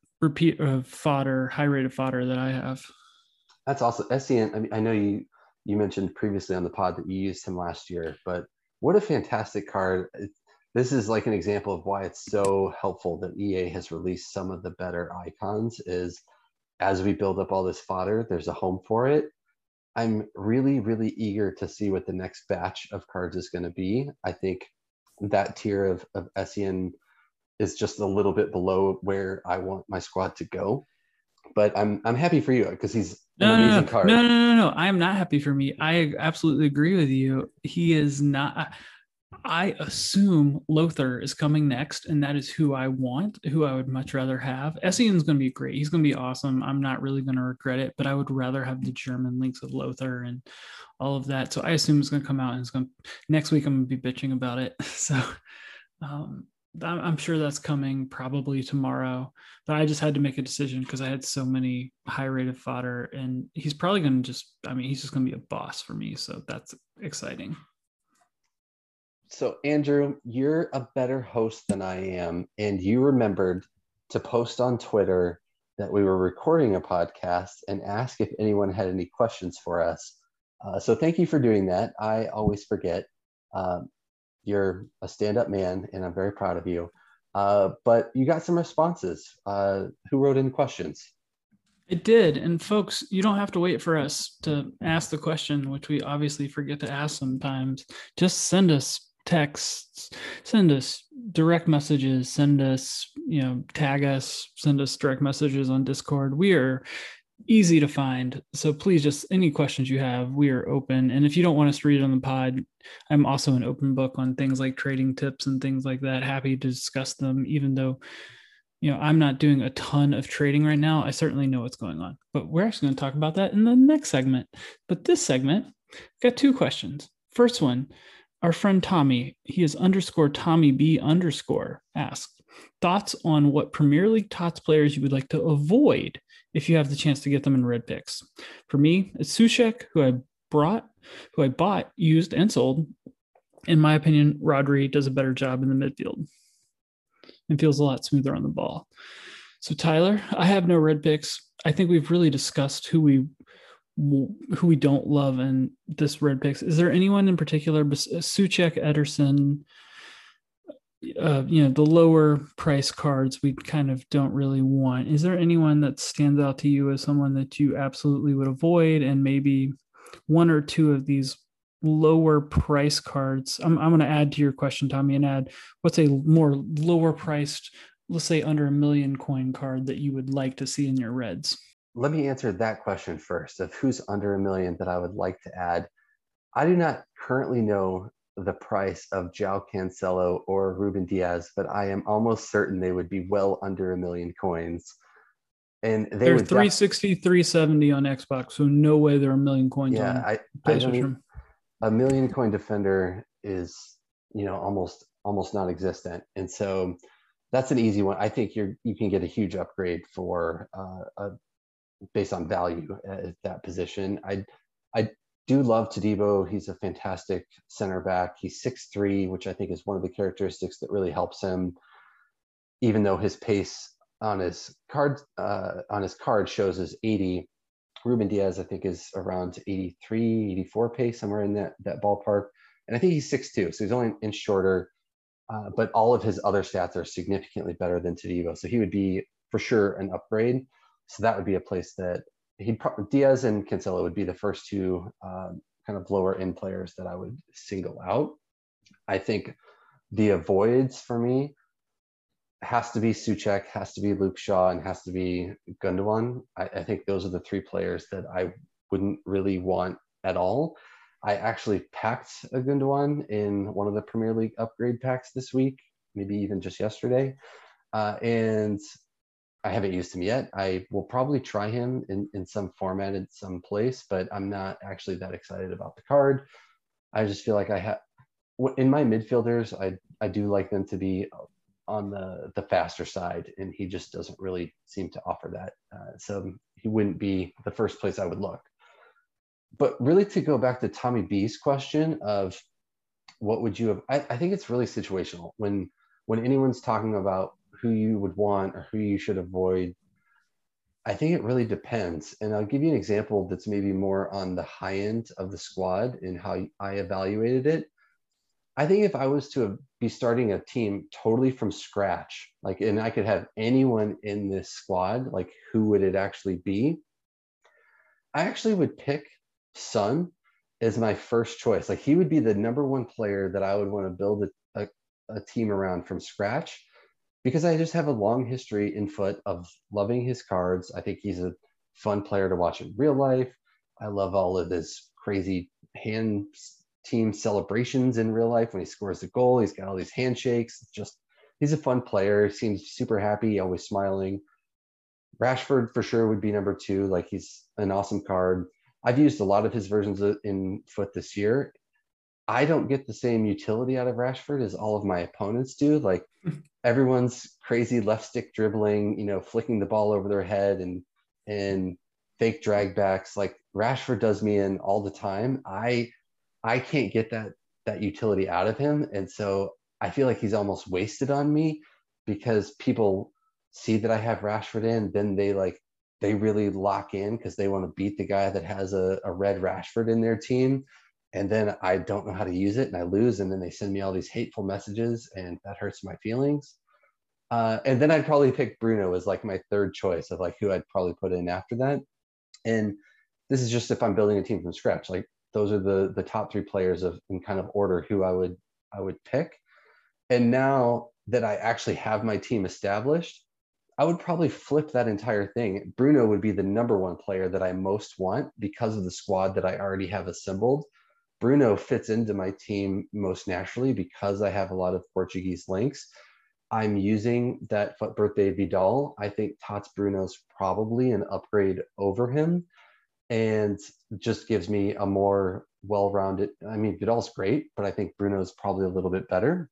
fodder, high rated fodder that I have. That's awesome. Essien, I mean, I know you mentioned previously on the pod that you used him last year, but what a fantastic card. This is like an example of why it's so helpful that EA has released some of the better icons. Is as we build up all this fodder, there's a home for it. I'm really, really eager to see what the next batch of cards is going to be. I think that tier of Essien is just a little bit below where I want my squad to go. But I'm happy for you because he's an amazing card. No. I am not happy for me. I absolutely agree with you. He is not. I assume Lothar is coming next, and that is who I want, who I would much rather have. Essien's going to be great. He's going to be awesome. I'm not really going to regret it, but I would rather have the German links of Lothar and all of that. So I assume it's going to come out, and it's going to, next week I'm going to be bitching about it. So I'm sure that's coming probably tomorrow, but I just had to make a decision because I had so many high rated fodder, and he's probably going to he's just going to be a boss for me. So that's exciting. So Andrew, you're a better host than I am, and you remembered to post on Twitter that we were recording a podcast and ask if anyone had any questions for us. So thank you for doing that. I always forget. You're a stand-up man, and I'm very proud of you. But you got some responses. Who wrote in questions? It did. And folks, you don't have to wait for us to ask the question, which we obviously forget to ask sometimes. Just send us texts, send us direct messages, send us, tag us, send us direct messages on Discord. We are easy to find. So please, just any questions you have, we are open. And if you don't want us to read it on the pod, I'm also an open book on things like trading tips and things like that. Happy to discuss them, even though, I'm not doing a ton of trading right now. I certainly know what's going on, but we're actually going to talk about that in the next segment. But this segment, got two questions. First one, our friend Tommy, he is underscore Tommy B underscore asked thoughts on what Premier League TOTS players you would like to avoid if you have the chance to get them in red picks. For me, it's Souček, who I bought, used, and sold. In my opinion, Rodri does a better job in the midfield and feels a lot smoother on the ball. So Tyler, I have no red picks. I think we've really discussed who we don't love in this red picks. Is there anyone in particular, Souček, Ederson, the lower price cards we kind of don't really want? Is there anyone that stands out to you as someone that you absolutely would avoid, and maybe one or two of these lower price cards? I'm going to add to your question, Tommy, and add what's a more lower priced, let's say under $1 million coin card that you would like to see in your reds? Let me answer that question first of who's under $1 million that I would like to add. I do not currently know the price of João Cancelo or Ruben Diaz, but I am almost certain they would be well under $1 million coins. And they're 360, 370 on Xbox, so no way they're $1 million coins on I don't even, $1 million coin defender is, almost non-existent. And so that's an easy one. I think you can get a huge upgrade for based on value at that position. I do love Todibo. He's a fantastic center back. He's 6'3", which I think is one of the characteristics that really helps him, even though his pace on his card shows as 80. Ruben Diaz, I think, is around 83, 84 pace, somewhere in that ballpark. And I think he's 6'2", so he's only an inch shorter, but all of his other stats are significantly better than Todibo. So he would be for sure an upgrade. So that would be a place that Diaz and Cancelo would be the first two kind of lower end players that I would single out. I think the avoids for me has to be Souček, has to be Luke Shaw, and has to be Gundogan. I think those are the three players that I wouldn't really want at all. I actually packed a Gundogan in one of the Premier League upgrade packs this week, maybe even just yesterday. And I haven't used him yet. I will probably try him in some format in some place, but I'm not actually that excited about the card. I just feel like in my midfielders, I do like them to be on the faster side, and he just doesn't really seem to offer that. So he wouldn't be the first place I would look. But really, to go back to Tommy B's question of what would you have, I think it's really situational. When anyone's talking about who you would want or who you should avoid, I think it really depends. And I'll give you an example that's maybe more on the high end of the squad and how I evaluated it. I think if I was to be starting a team totally from scratch, and I could have anyone in this squad, who would it actually be? I actually would pick Son as my first choice. He would be the number one player that I would want to build a team around from scratch, because I just have a long history in foot of loving his cards. I think he's a fun player to watch in real life. I love all of his crazy hand team celebrations in real life when he scores the goal. He's got all these handshakes. He's a fun player. Seems super happy, always smiling. Rashford for sure would be number two. He's an awesome card. I've used a lot of his versions in foot this year. I don't get the same utility out of Rashford as all of my opponents do. Everyone's crazy left stick dribbling, flicking the ball over their head and fake drag backs. Rashford does me in all the time. I can't get that utility out of him. And so I feel like he's almost wasted on me, because people see that I have Rashford in, then they really lock in because they want to beat the guy that has a red Rashford in their team. And then I don't know how to use it and I lose. And then they send me all these hateful messages, and that hurts my feelings. And then I'd probably pick Bruno as my third choice of who I'd probably put in after that. And this is just if I'm building a team from scratch. Those are the top three players in kind of order who I would pick. And now that I actually have my team established, I would probably flip that entire thing. Bruno would be the number one player that I most want because of the squad that I already have assembled. Bruno fits into my team most naturally because I have a lot of Portuguese links. I'm using that FUT Birthday Vidal. I think Tots Bruno's probably an upgrade over him and just gives me a more well-rounded. I mean, Vidal's great, but I think Bruno's probably a little bit better.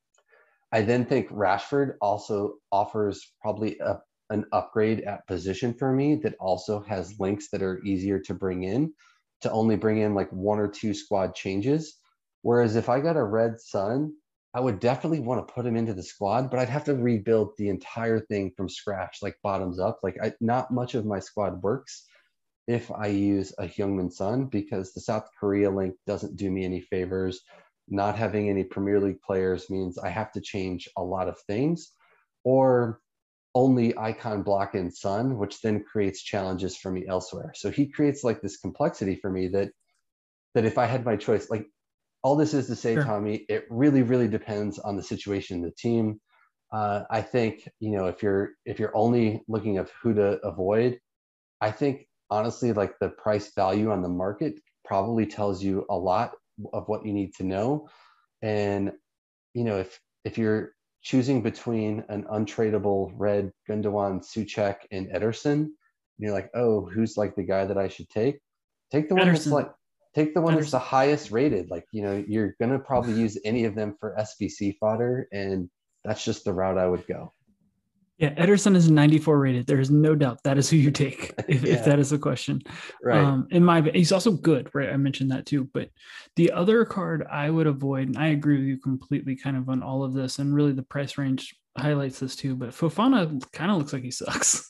I then think Rashford also offers probably an upgrade at position for me that also has links that are easier to bring in, to only bring in like one or two squad changes. Whereas if I got a red Sun, I would definitely want to put him into the squad, but I'd have to rebuild the entire thing from scratch, like bottoms up. Like not much of my squad works if I use a Heung-min Son, because the South Korea link doesn't do me any favors. Not having any Premier League players means I have to change a lot of things, or only icon block in Son, which then creates challenges for me elsewhere. So he creates like this complexity for me that if I had my choice, like all this is to say, Sure. Tommy, it really, really depends on the situation in the team. I think, you know, if you're only looking at who to avoid, I think honestly, like the price value on the market probably tells you a lot of what you need to know. And, you know, if you're choosing between an untradeable red Gundogan, Souček, and Ederson, and you're like, oh, who's like the guy that I should take? Take the one that's Ederson. like, take the one that's the Ederson. highest rated. Like, you know, you're gonna probably use any of them for SBC fodder, and that's just the route I would go. Yeah, Ederson is 94 rated. There is no doubt that is who you take if Yeah, that is the question. right. He's also good, right? I mentioned that too. But the other card I would avoid, and I agree with you completely, kind of on all of this, and really the price range highlights this too. But Fofana kind of looks like he sucks.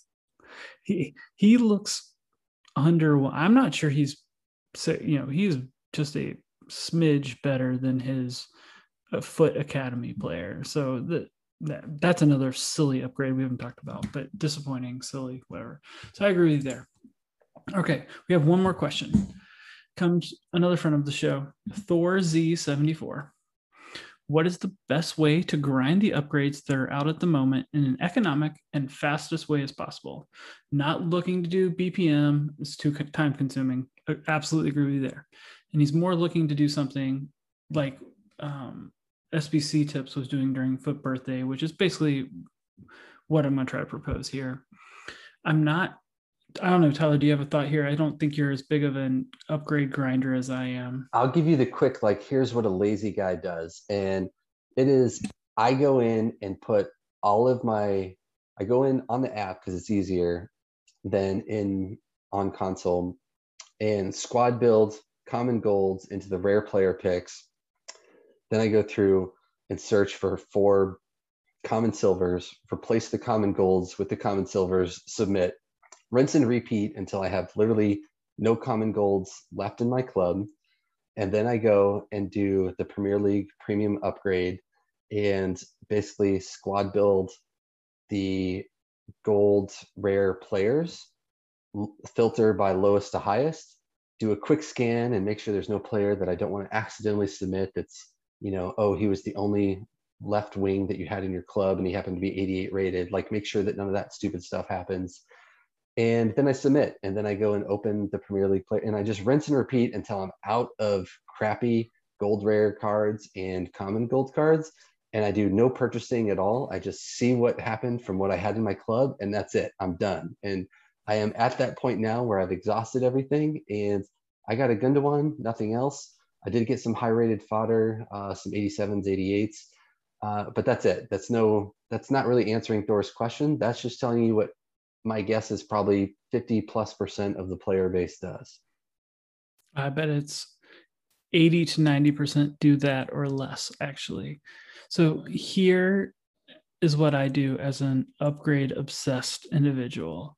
He looks under. I'm not sure he's, he's just a smidge better than his Foot Academy player. So that's another silly upgrade we haven't talked about, but disappointing, silly, whatever. So I agree with you there. Okay, we have one more question. Comes another friend of the show, Thor Z74. What is the best way to grind the upgrades that are out at the moment in an economic and fastest way as possible? Not looking to do BPM, it's too time consuming. I absolutely agree with you there. And he's more looking to do something like SBC Tips was doing during FUT Birthday, which is basically what I'm going to try to propose here. I don't know, Tyler, do you have a thought here? I don't think you're as big of an upgrade grinder as I am. I'll give you the quick, like, here's what a lazy guy does. And it is, I go in and put all of my, I go in on the app because it's easier than on console, and squad build common golds into the rare player picks. Then I go through and search for 4 common silvers, replace the common golds with the common silvers, submit, rinse and repeat until I have literally no common golds left in my club. And then I go and do the Premier League premium upgrade and basically squad build the gold rare players, filter by lowest to highest, do a quick scan and make sure there's no player that I don't want to accidentally submit that's, you know, oh, he was the only left wing that you had in your club and he happened to be 88 rated. Like, make sure that none of that stupid stuff happens. And then I submit, and then I go and open the Premier League play, and I just rinse and repeat until I'm out of crappy gold rare cards and common gold cards. And I do no purchasing at all. I just see what happened from what I had in my club, and that's it. I'm done. And I am at that point now where I've exhausted everything, and I got a Gundogan, nothing else. I did get some high rated fodder, some 87s, 88s, but that's it. That's not really answering Thor's question. That's just telling you what my guess is probably 50+% of the player base does. I bet it's 80 to 90% do that or less, actually. So here is what I do as an upgrade obsessed individual.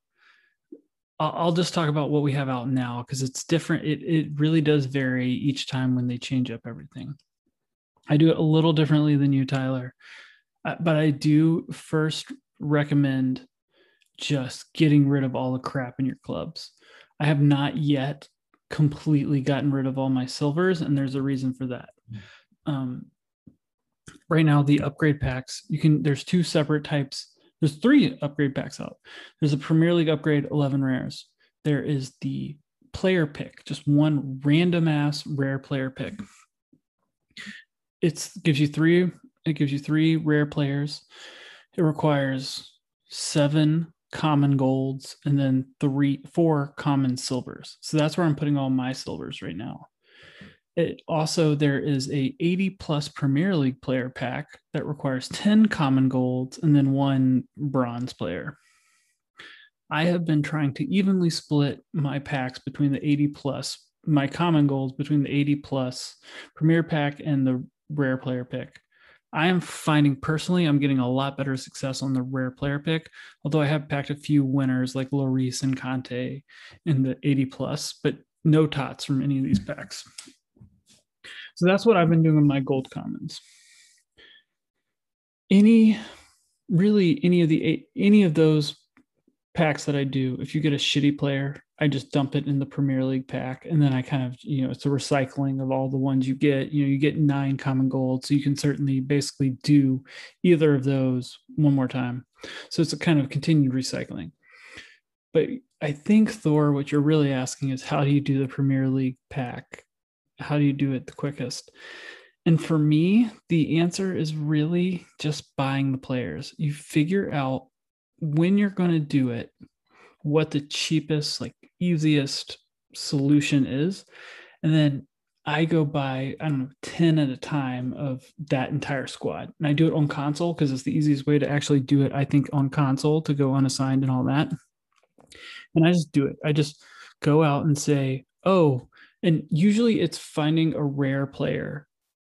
I'll just talk about what we have out now because it's different. It really does vary each time when they change up everything. I do it a little differently than you, Tyler, but I do first recommend just getting rid of all the crap in your clubs. I have not yet completely gotten rid of all my silvers, and there's a reason for that. Right now, the upgrade packs, there's 2 separate types There's 3 upgrade packs out. There's a Premier League upgrade, 11 rares. There is the player pick, just one random ass rare player pick. It gives you 3 rare players. It requires 7 common golds and then 4 common silvers. So that's where I'm putting all my silvers right now. There is a 80 plus Premier League player pack that requires 10 common golds and then 1 bronze player. I have been trying to evenly split my packs between the 80 plus, my common golds between the 80 plus Premier pack and the rare player pick. I am finding personally, I'm getting a lot better success on the rare player pick, although I have packed a few winners like Lloris and Conte in the 80 plus, but no tots from any of these packs. So that's what I've been doing with my gold commons. Any of those packs that I do, if you get a shitty player, I just dump it in the Premier League pack, and then I kind of, it's a recycling of all the ones you get. You get 9 common gold, so you can certainly basically do either of those one more time. So it's a kind of continued recycling. But I think, Thor, what you're really asking is, how do you do the Premier League pack? How do you do it the quickest? And for me, the answer is really just buying the players. You figure out when you're going to do it, what the cheapest, easiest solution is. And then I go buy, 10 at a time of that entire squad. And I do it on console because it's the easiest way to actually do it, I think, on console, to go unassigned and all that. And I just do it. I just go out and say, oh, and usually it's finding a rare player.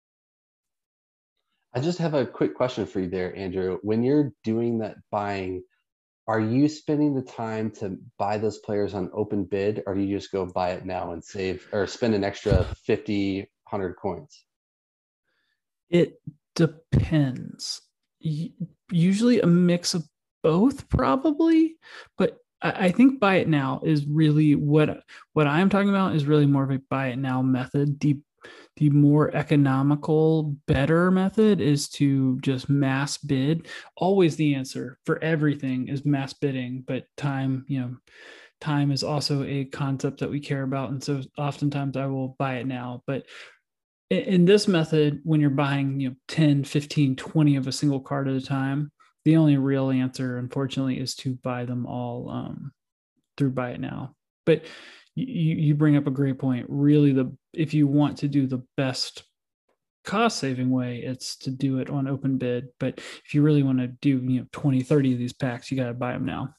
I just have a quick question for you there, Andrew. When you're doing that buying, are you spending the time to buy those players on open bid, or do you just go buy it now and save or spend an extra 50, 100 coins? It depends. Usually a mix of both, probably, but I think buy it now is really what I'm talking about, is really more of a buy it now method. The more economical, better method is to just mass bid. Always the answer for everything is mass bidding, but time is also a concept that we care about. And so oftentimes I will buy it now. But in this method, when you're buying 10, 15, 20 of a single card at a time, the only real answer, unfortunately, is to buy them all through buy it now. But you bring up a great point. Really, if you want to do the best cost saving way, it's to do it on open bid. But if you really want to do 20, 30 of these packs, you got to buy them now.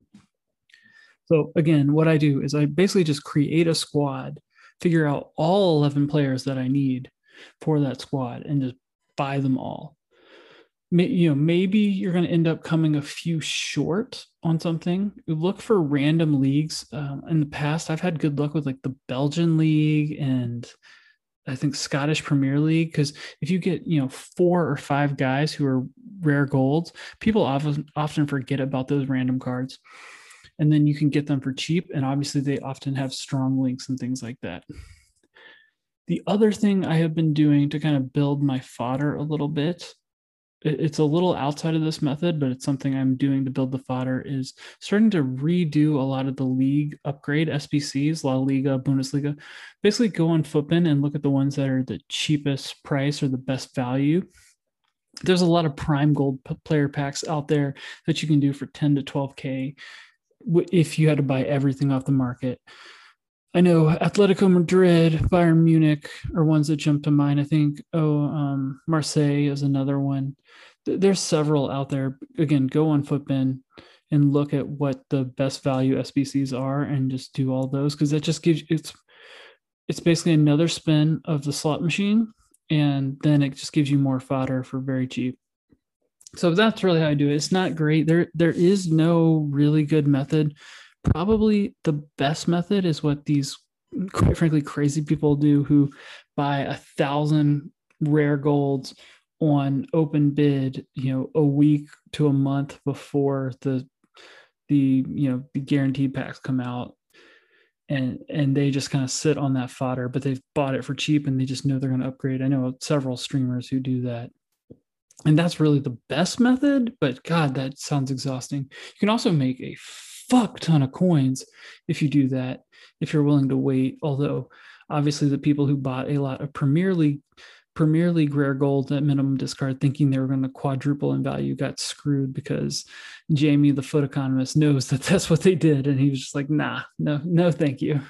So again, what I do is I basically just create a squad, figure out all 11 players that I need for that squad, and just buy them all. Maybe you're going to end up coming a few short on something. Look for random leagues. In the past, I've had good luck with the Belgian league and I think Scottish Premier League, because if you get 4 or 5 guys who are rare golds, people often forget about those random cards, and then you can get them for cheap. And obviously, they often have strong links and things like that. The other thing I have been doing to kind of build my fodder a little bit, it's a little outside of this method, but it's something I'm doing to build the fodder, is starting to redo a lot of the league upgrade SBCs, La Liga, Bundesliga. Basically go on Futbin and look at the ones that are the cheapest price or the best value. There's a lot of prime gold player packs out there that you can do for 10 to 12K if you had to buy everything off the market. I know Atletico Madrid, Bayern Munich are ones that jump to mind. I think, Marseille is another one. There's several out there. Again, go on Futbin and look at what the best value SBCs are and just do all those, because that just gives it's basically another spin of the slot machine, and then it just gives you more fodder for very cheap. So that's really how I do it. It's not great. There is no really good method. Probably the best method is what these, quite frankly, crazy people do, who buy 1,000 rare golds on open bid, a week to a month before the guaranteed packs come out. And they just kind of sit on that fodder, but they've bought it for cheap and they just know they're going to upgrade. I know several streamers who do that. And that's really the best method, but God, that sounds exhausting. You can also make a fuck ton of coins if you do that, if you're willing to wait. Although, obviously, the people who bought a lot of Premier League rare gold at minimum discard, thinking they were going to quadruple in value, got screwed because Jamie, the foot economist, knows that that's what they did, and he was just like, "Nah, no, no, thank you."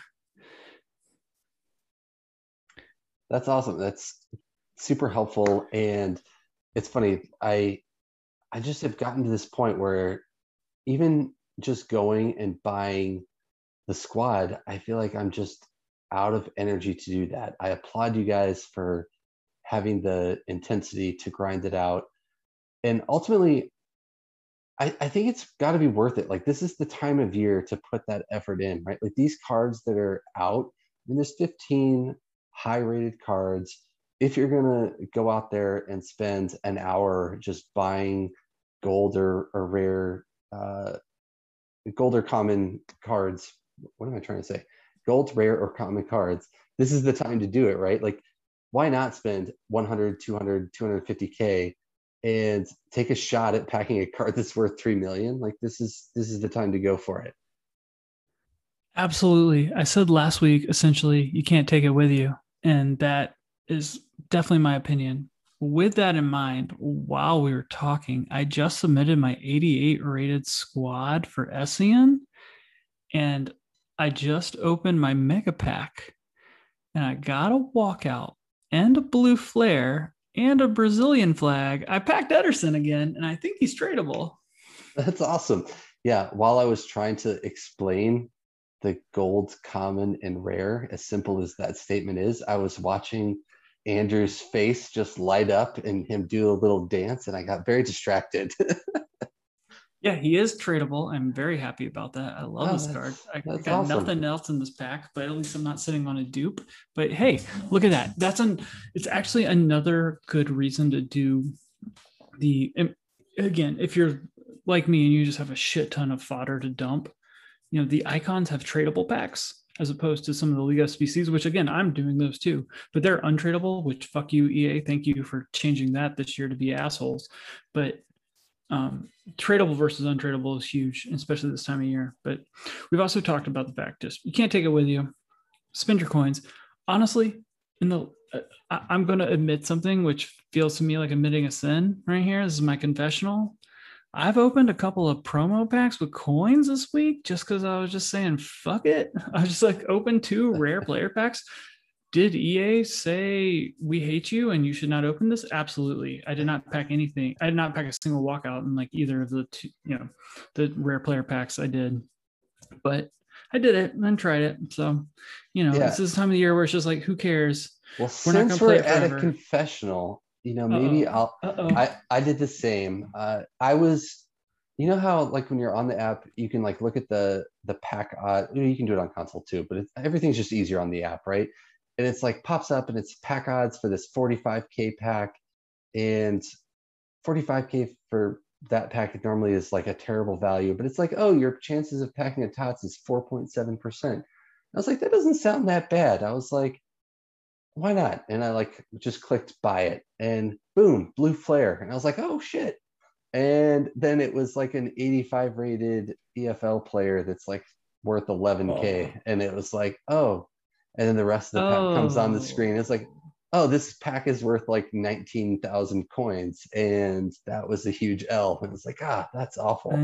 That's awesome. That's super helpful. And it's funny. I just have gotten to this point where even just going and buying the squad, I feel like I'm just out of energy to do that. I applaud you guys for having the intensity to grind it out. And ultimately, I think it's got to be worth it. Like, this is the time of year to put that effort in, right? Like, these cards that are out, I mean, there's 15 high rated cards. If you're going to go out there and spend an hour just buying gold or rare, gold or common cards, what am I trying to say? Gold, rare, or common cards. This is the time to do it, right? Like, why not spend 100, 200, 250K and take a shot at packing a card that's worth 3 million? Like, this is the time to go for it. Absolutely. I said last week, essentially, you can't take it with you. And that is definitely my opinion. With that in mind, while we were talking, I just submitted my 88 rated squad for Essien, and I just opened my mega pack, and I got a walkout and a blue flare and a Brazilian flag. I packed Ederson again, and I think he's tradable. That's awesome. Yeah, while I was trying to explain the gold, common, and rare, as simple as that statement is, I was watching Andrew's face just light up and him do a little dance, and I got very distracted. Yeah, he is tradable. I'm very happy about that. I love Oh, this card. that's I that's got awesome. nothing else in this pack, but at least I'm not sitting on a dupe. But hey, look at that. It's actually another good reason to do the again, if you're like me and you just have a shit ton of fodder to dump, the icons have tradable packs as opposed to some of the League SBCs, which again, I'm doing those too, but they're untradeable, which fuck you, EA. Thank you for changing that this year to be assholes. But tradable versus untradeable is huge, especially this time of year. But we've also talked about the fact just you can't take it with you. Spend your coins. Honestly, in the I'm going to admit something which feels to me like admitting a sin right here. This is my confessional. I've opened a couple of promo packs with coins this week just because I was just saying, fuck it. I was just like, open two rare player packs. Did EA say we hate you and you should not open this? Absolutely. I did not pack anything. I did not pack a single walkout in like either of the two, the rare player packs I did. But I did it and then tried it. So, it's Yeah. this time of the year where it's just like, who cares? Well, We're not since going to play we're it at a forever. confessional, Uh maybe oh. I'll. Uh oh. I did the same. I was, how like when you're on the app, you can like look at the pack. You can do it on console too, but everything's just easier on the app, right? And it's like pops up and it's pack odds for this 45K pack, and 45K for that pack normally is like a terrible value, but it's like, oh, your chances of packing a tots is 4.7%. I was like, that doesn't sound that bad. I was like, why not? And I like just clicked buy it, and boom, blue flare. And I was like, oh shit. And then it was like an 85 rated EFL player that's like worth Oh. 11K. And it was like, oh. And then the rest of the pack comes on the screen. It's like, Oh. oh, this pack is worth like 19,000 coins. And that was a huge L. And it's like, ah, that's awful.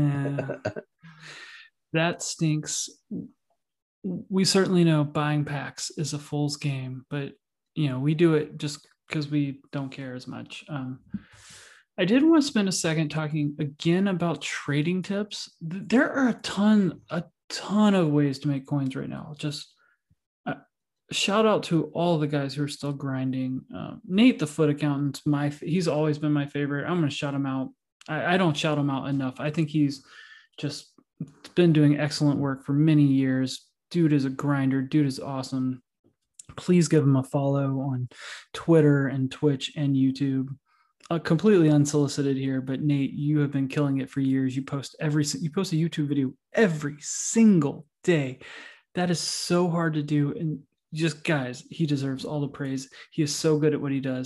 That stinks. We certainly know buying packs is a fool's game, but we do it just because we don't care as much. I did want to spend a second talking again about trading tips. There are a ton of ways to make coins right now. Just uh, shout out to all the guys who are still grinding. Nate, the foot accountant, he's always been my favorite. I'm going to shout him out. I don't shout him out enough. I think he's just been doing excellent work for many years. Dude is a grinder. Dude is awesome. Please give him a follow on Twitter and Twitch and YouTube. Completely unsolicited here, but Nate, you have been killing it for years. You post a YouTube video every single day. That is so hard to do, and just guys, he deserves all the praise. He is so good at what he does.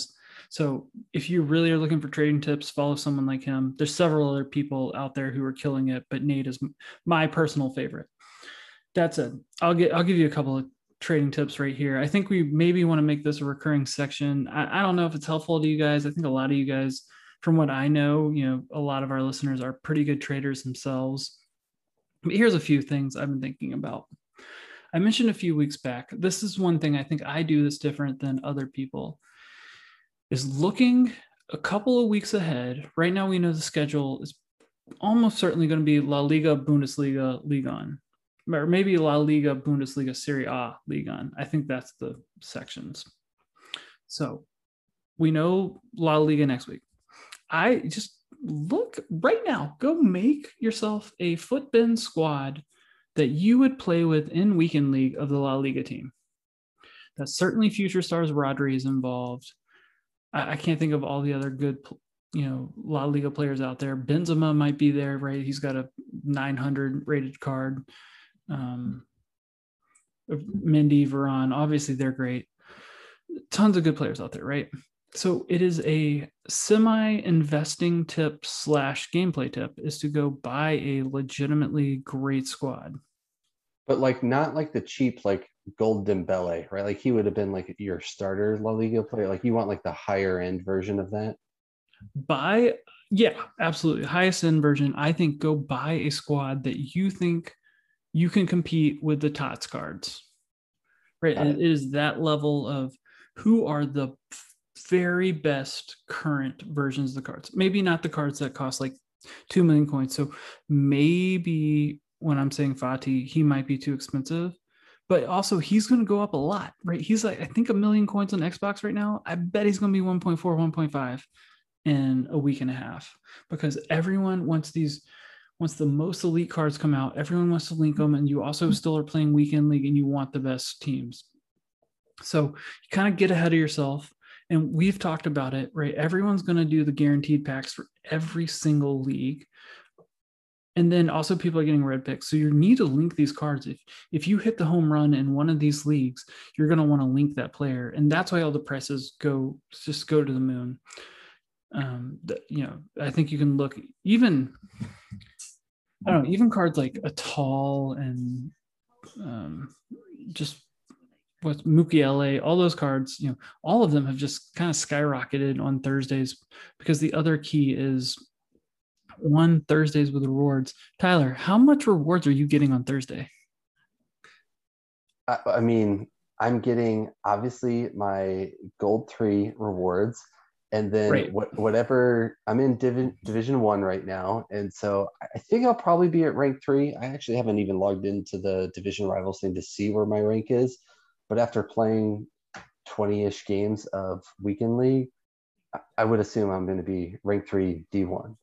So if you really are looking for trading tips, follow someone like him. There's several other people out there who are killing it, but Nate is my personal favorite. That's it. I'll give you a couple of trading tips right here. I think we maybe want to make this a recurring section. I don't know if it's helpful to you guys. I think a lot of you guys, from what I know, a lot of our listeners are pretty good traders themselves. But here's a few things I've been thinking about. I mentioned a few weeks back, this is one thing I think I do that's different than other people, is looking a couple of weeks ahead. Right now, we know the schedule is almost certainly going to be La Liga, Bundesliga, Ligue 1, or maybe La Liga, Bundesliga, Serie A, Ligue 1. I think that's the sections. So we know La Liga next week. I just look right now, go make yourself a footbin squad that you would play with in weekend league of the La Liga team. That's certainly future stars. Rodri is involved. I can't think of all the other good, La Liga players out there. Benzema might be there, right? He's got a 900 rated card. Mendy, Varane, obviously they're great. Tons of good players out there, right? So it is a semi-investing tip / gameplay tip is to go buy a legitimately great squad. But like not like the cheap like Gold Dembele, right? Like he would have been like your starter La Liga player. Like you want like the higher end version of that? Yeah, absolutely. Highest end version. I think go buy a squad that you think you can compete with the TOTS cards. Right. It is that level of who are the very best current versions of the cards. Maybe not the cards that cost like 2 million coins. So maybe when I'm saying Fati, he might be too expensive, but also he's going to go up a lot, right? He's like, I think 1 million coins on Xbox right now. I bet he's going to be 1.4, 1.5 in a week and a half, because everyone wants once the most elite cards come out, everyone wants to link them. And you also still are playing weekend league and you want the best teams. So you kind of get ahead of yourself. And we've talked about it, right? Everyone's going to do the guaranteed packs for every single league. And then also people are getting red picks. So you need to link these cards. If you hit the home run in one of these leagues, you're going to want to link that player. And that's why all the prices go to the moon. I think you can look even cards like Atal and just with Mukiele, all those cards, all of them have just kind of skyrocketed on Thursdays, because the other key is Thursdays with rewards. Tyler, how much rewards are you getting on Thursday? I mean, I'm getting obviously my Gold 3 rewards, and then whatever I'm in Division 1 right now, and so I think I'll probably be at rank 3. I actually haven't even logged into the Division Rivals thing to see where my rank is. But after playing 20-ish games of weekend league, I would assume I'm going to be rank 3 D1.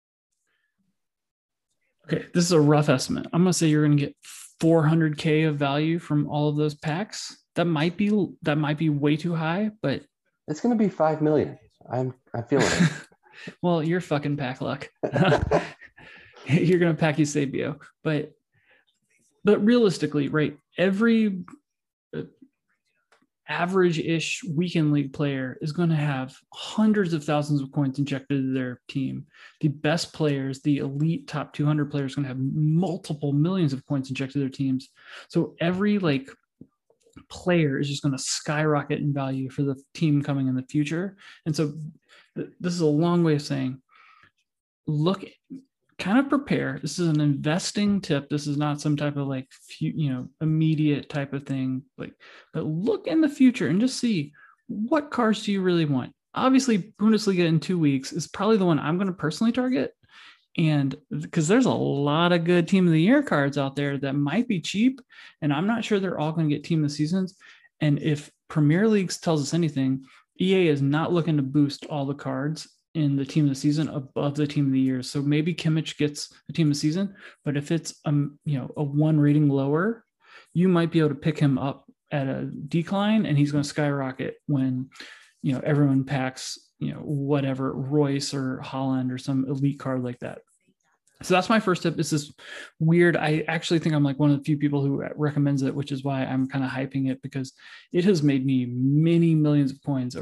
Okay, this is a rough estimate. I'm going to say you're going to get 400K of value from all of those packs. That might be way too high, but it's going to be 5 million. I'm feeling it. Well, you're fucking pack luck. You're going to pack Eusebio, but realistically, right? Every average-ish weekend league player is going to have hundreds of thousands of coins injected into their team. The best players, the elite top 200 players, are going to have multiple millions of coins injected to their teams. So every player is just going to skyrocket in value for the team coming in the future. And so this is a long way of saying, look, kind of prepare. This is an investing tip. This is not some type of immediate type of thing. But look in the future and just see, what cards do you really want? Obviously, Bundesliga in 2 weeks is probably the one I'm going to personally target. And because there's a lot of good team of the year cards out there that might be cheap, and I'm not sure they're all going to get team of the seasons. And if Premier League tells us anything, EA is not looking to boost all the cards in the team of the season above the team of the year. So maybe Kimmich gets a team of the season, but if it's a 1 rating lower, you might be able to pick him up at a decline, and he's going to skyrocket when everyone packs whatever Royce or Holland or some elite card like that. So that's my first tip. This is weird. I actually think I'm like one of the few people who recommends it, which is why I'm kind of hyping it, because it has made me many millions of coins over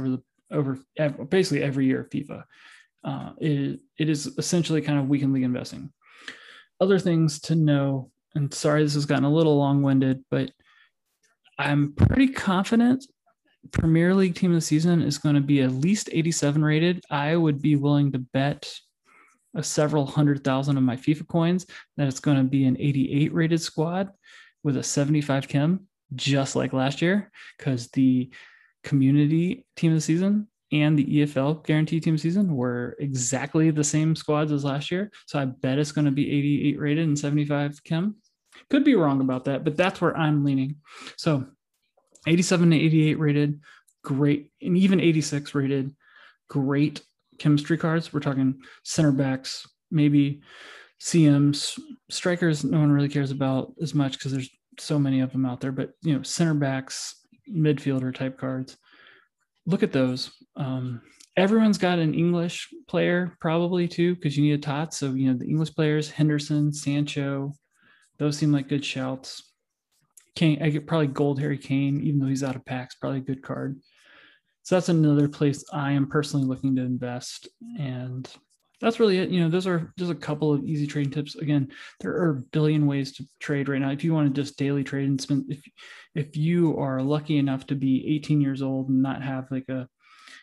over basically every year of FIFA. It is essentially kind of weekend league investing. Other things to know, and sorry this has gotten a little long-winded, but I'm pretty confident Premier League team of the season is going to be at least 87 rated. I would be willing to bet several 100,000 of my FIFA coins that it's going to be an 88 rated squad with a 75 chem, just like last year, because the community team of the season and the EFL guaranteed team of the season were exactly the same squads as last year. So I bet it's going to be 88 rated and 75 chem. Could be wrong about that, but that's where I'm leaning. So 87 to 88 rated, great, and even 86 rated, great chemistry cards. We're talking center backs, maybe CMs, strikers. No one really cares about as much because there's so many of them out there. But center backs, midfielder type cards. Look at those. Everyone's got an English player probably too, because you need a tot. So the English players, Henderson, Sancho, those seem like good shouts. Kane, I get probably Gold Harry Kane, even though he's out of packs, probably a good card. So that's another place I am personally looking to invest. And that's really it. Those are just a couple of easy trading tips. Again, there are a billion ways to trade right now. If you want to just daily trade and spend, if you are lucky enough to be 18 years old and not have like a,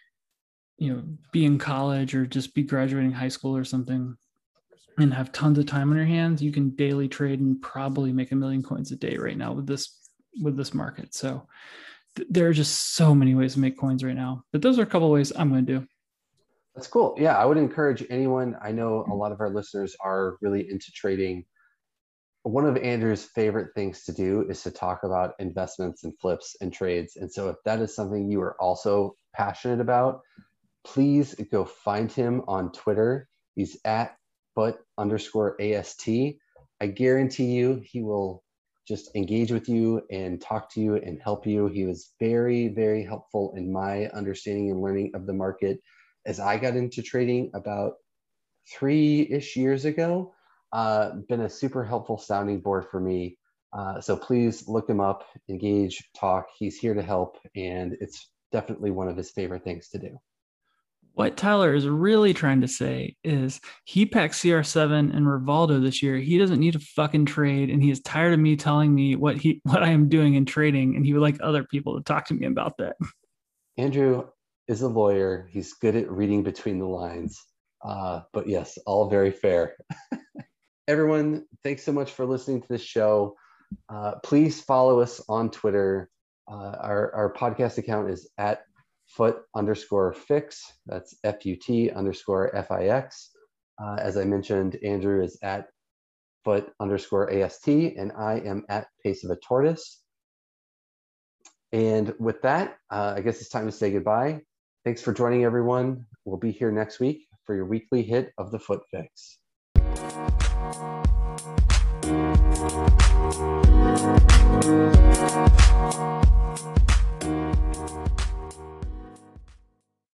be in college or just be graduating high school or something and have tons of time on your hands, you can daily trade and probably make 1 million coins a day right now with this market. So there are just so many ways to make coins right now, but those are a couple of ways I'm going to do. That's cool. Yeah, I would encourage anyone. I know a lot of our listeners are really into trading. One of Andrew's favorite things to do is to talk about investments and flips and trades. And so if that is something you are also passionate about, please go find him on Twitter. He's at @FUT_AST. I guarantee you he will just engage with you and talk to you and help you. He was very, very helpful in my understanding and learning of the market as I got into trading about 3-ish years ago. Been a super helpful sounding board for me. So please look him up, engage, talk. He's here to help, and it's definitely one of his favorite things to do. What Tyler is really trying to say is he packed CR7 and Rivaldo this year. He doesn't need a fucking trade, and he is tired of me telling me what I am doing in trading, and he would like other people to talk to me about that. Andrew is a lawyer. He's good at reading between the lines. But yes, all very fair. Everyone, thanks so much for listening to this show. Please follow us on Twitter. Our podcast account is at FUT_FIX. That's FUT_FIX. As I mentioned, Andrew is at FUT_AST, and I am at Pace of a Tortoise. And with that, I guess it's time to say goodbye. Thanks for joining, everyone. We'll be here next week for your weekly hit of the FUT Fix.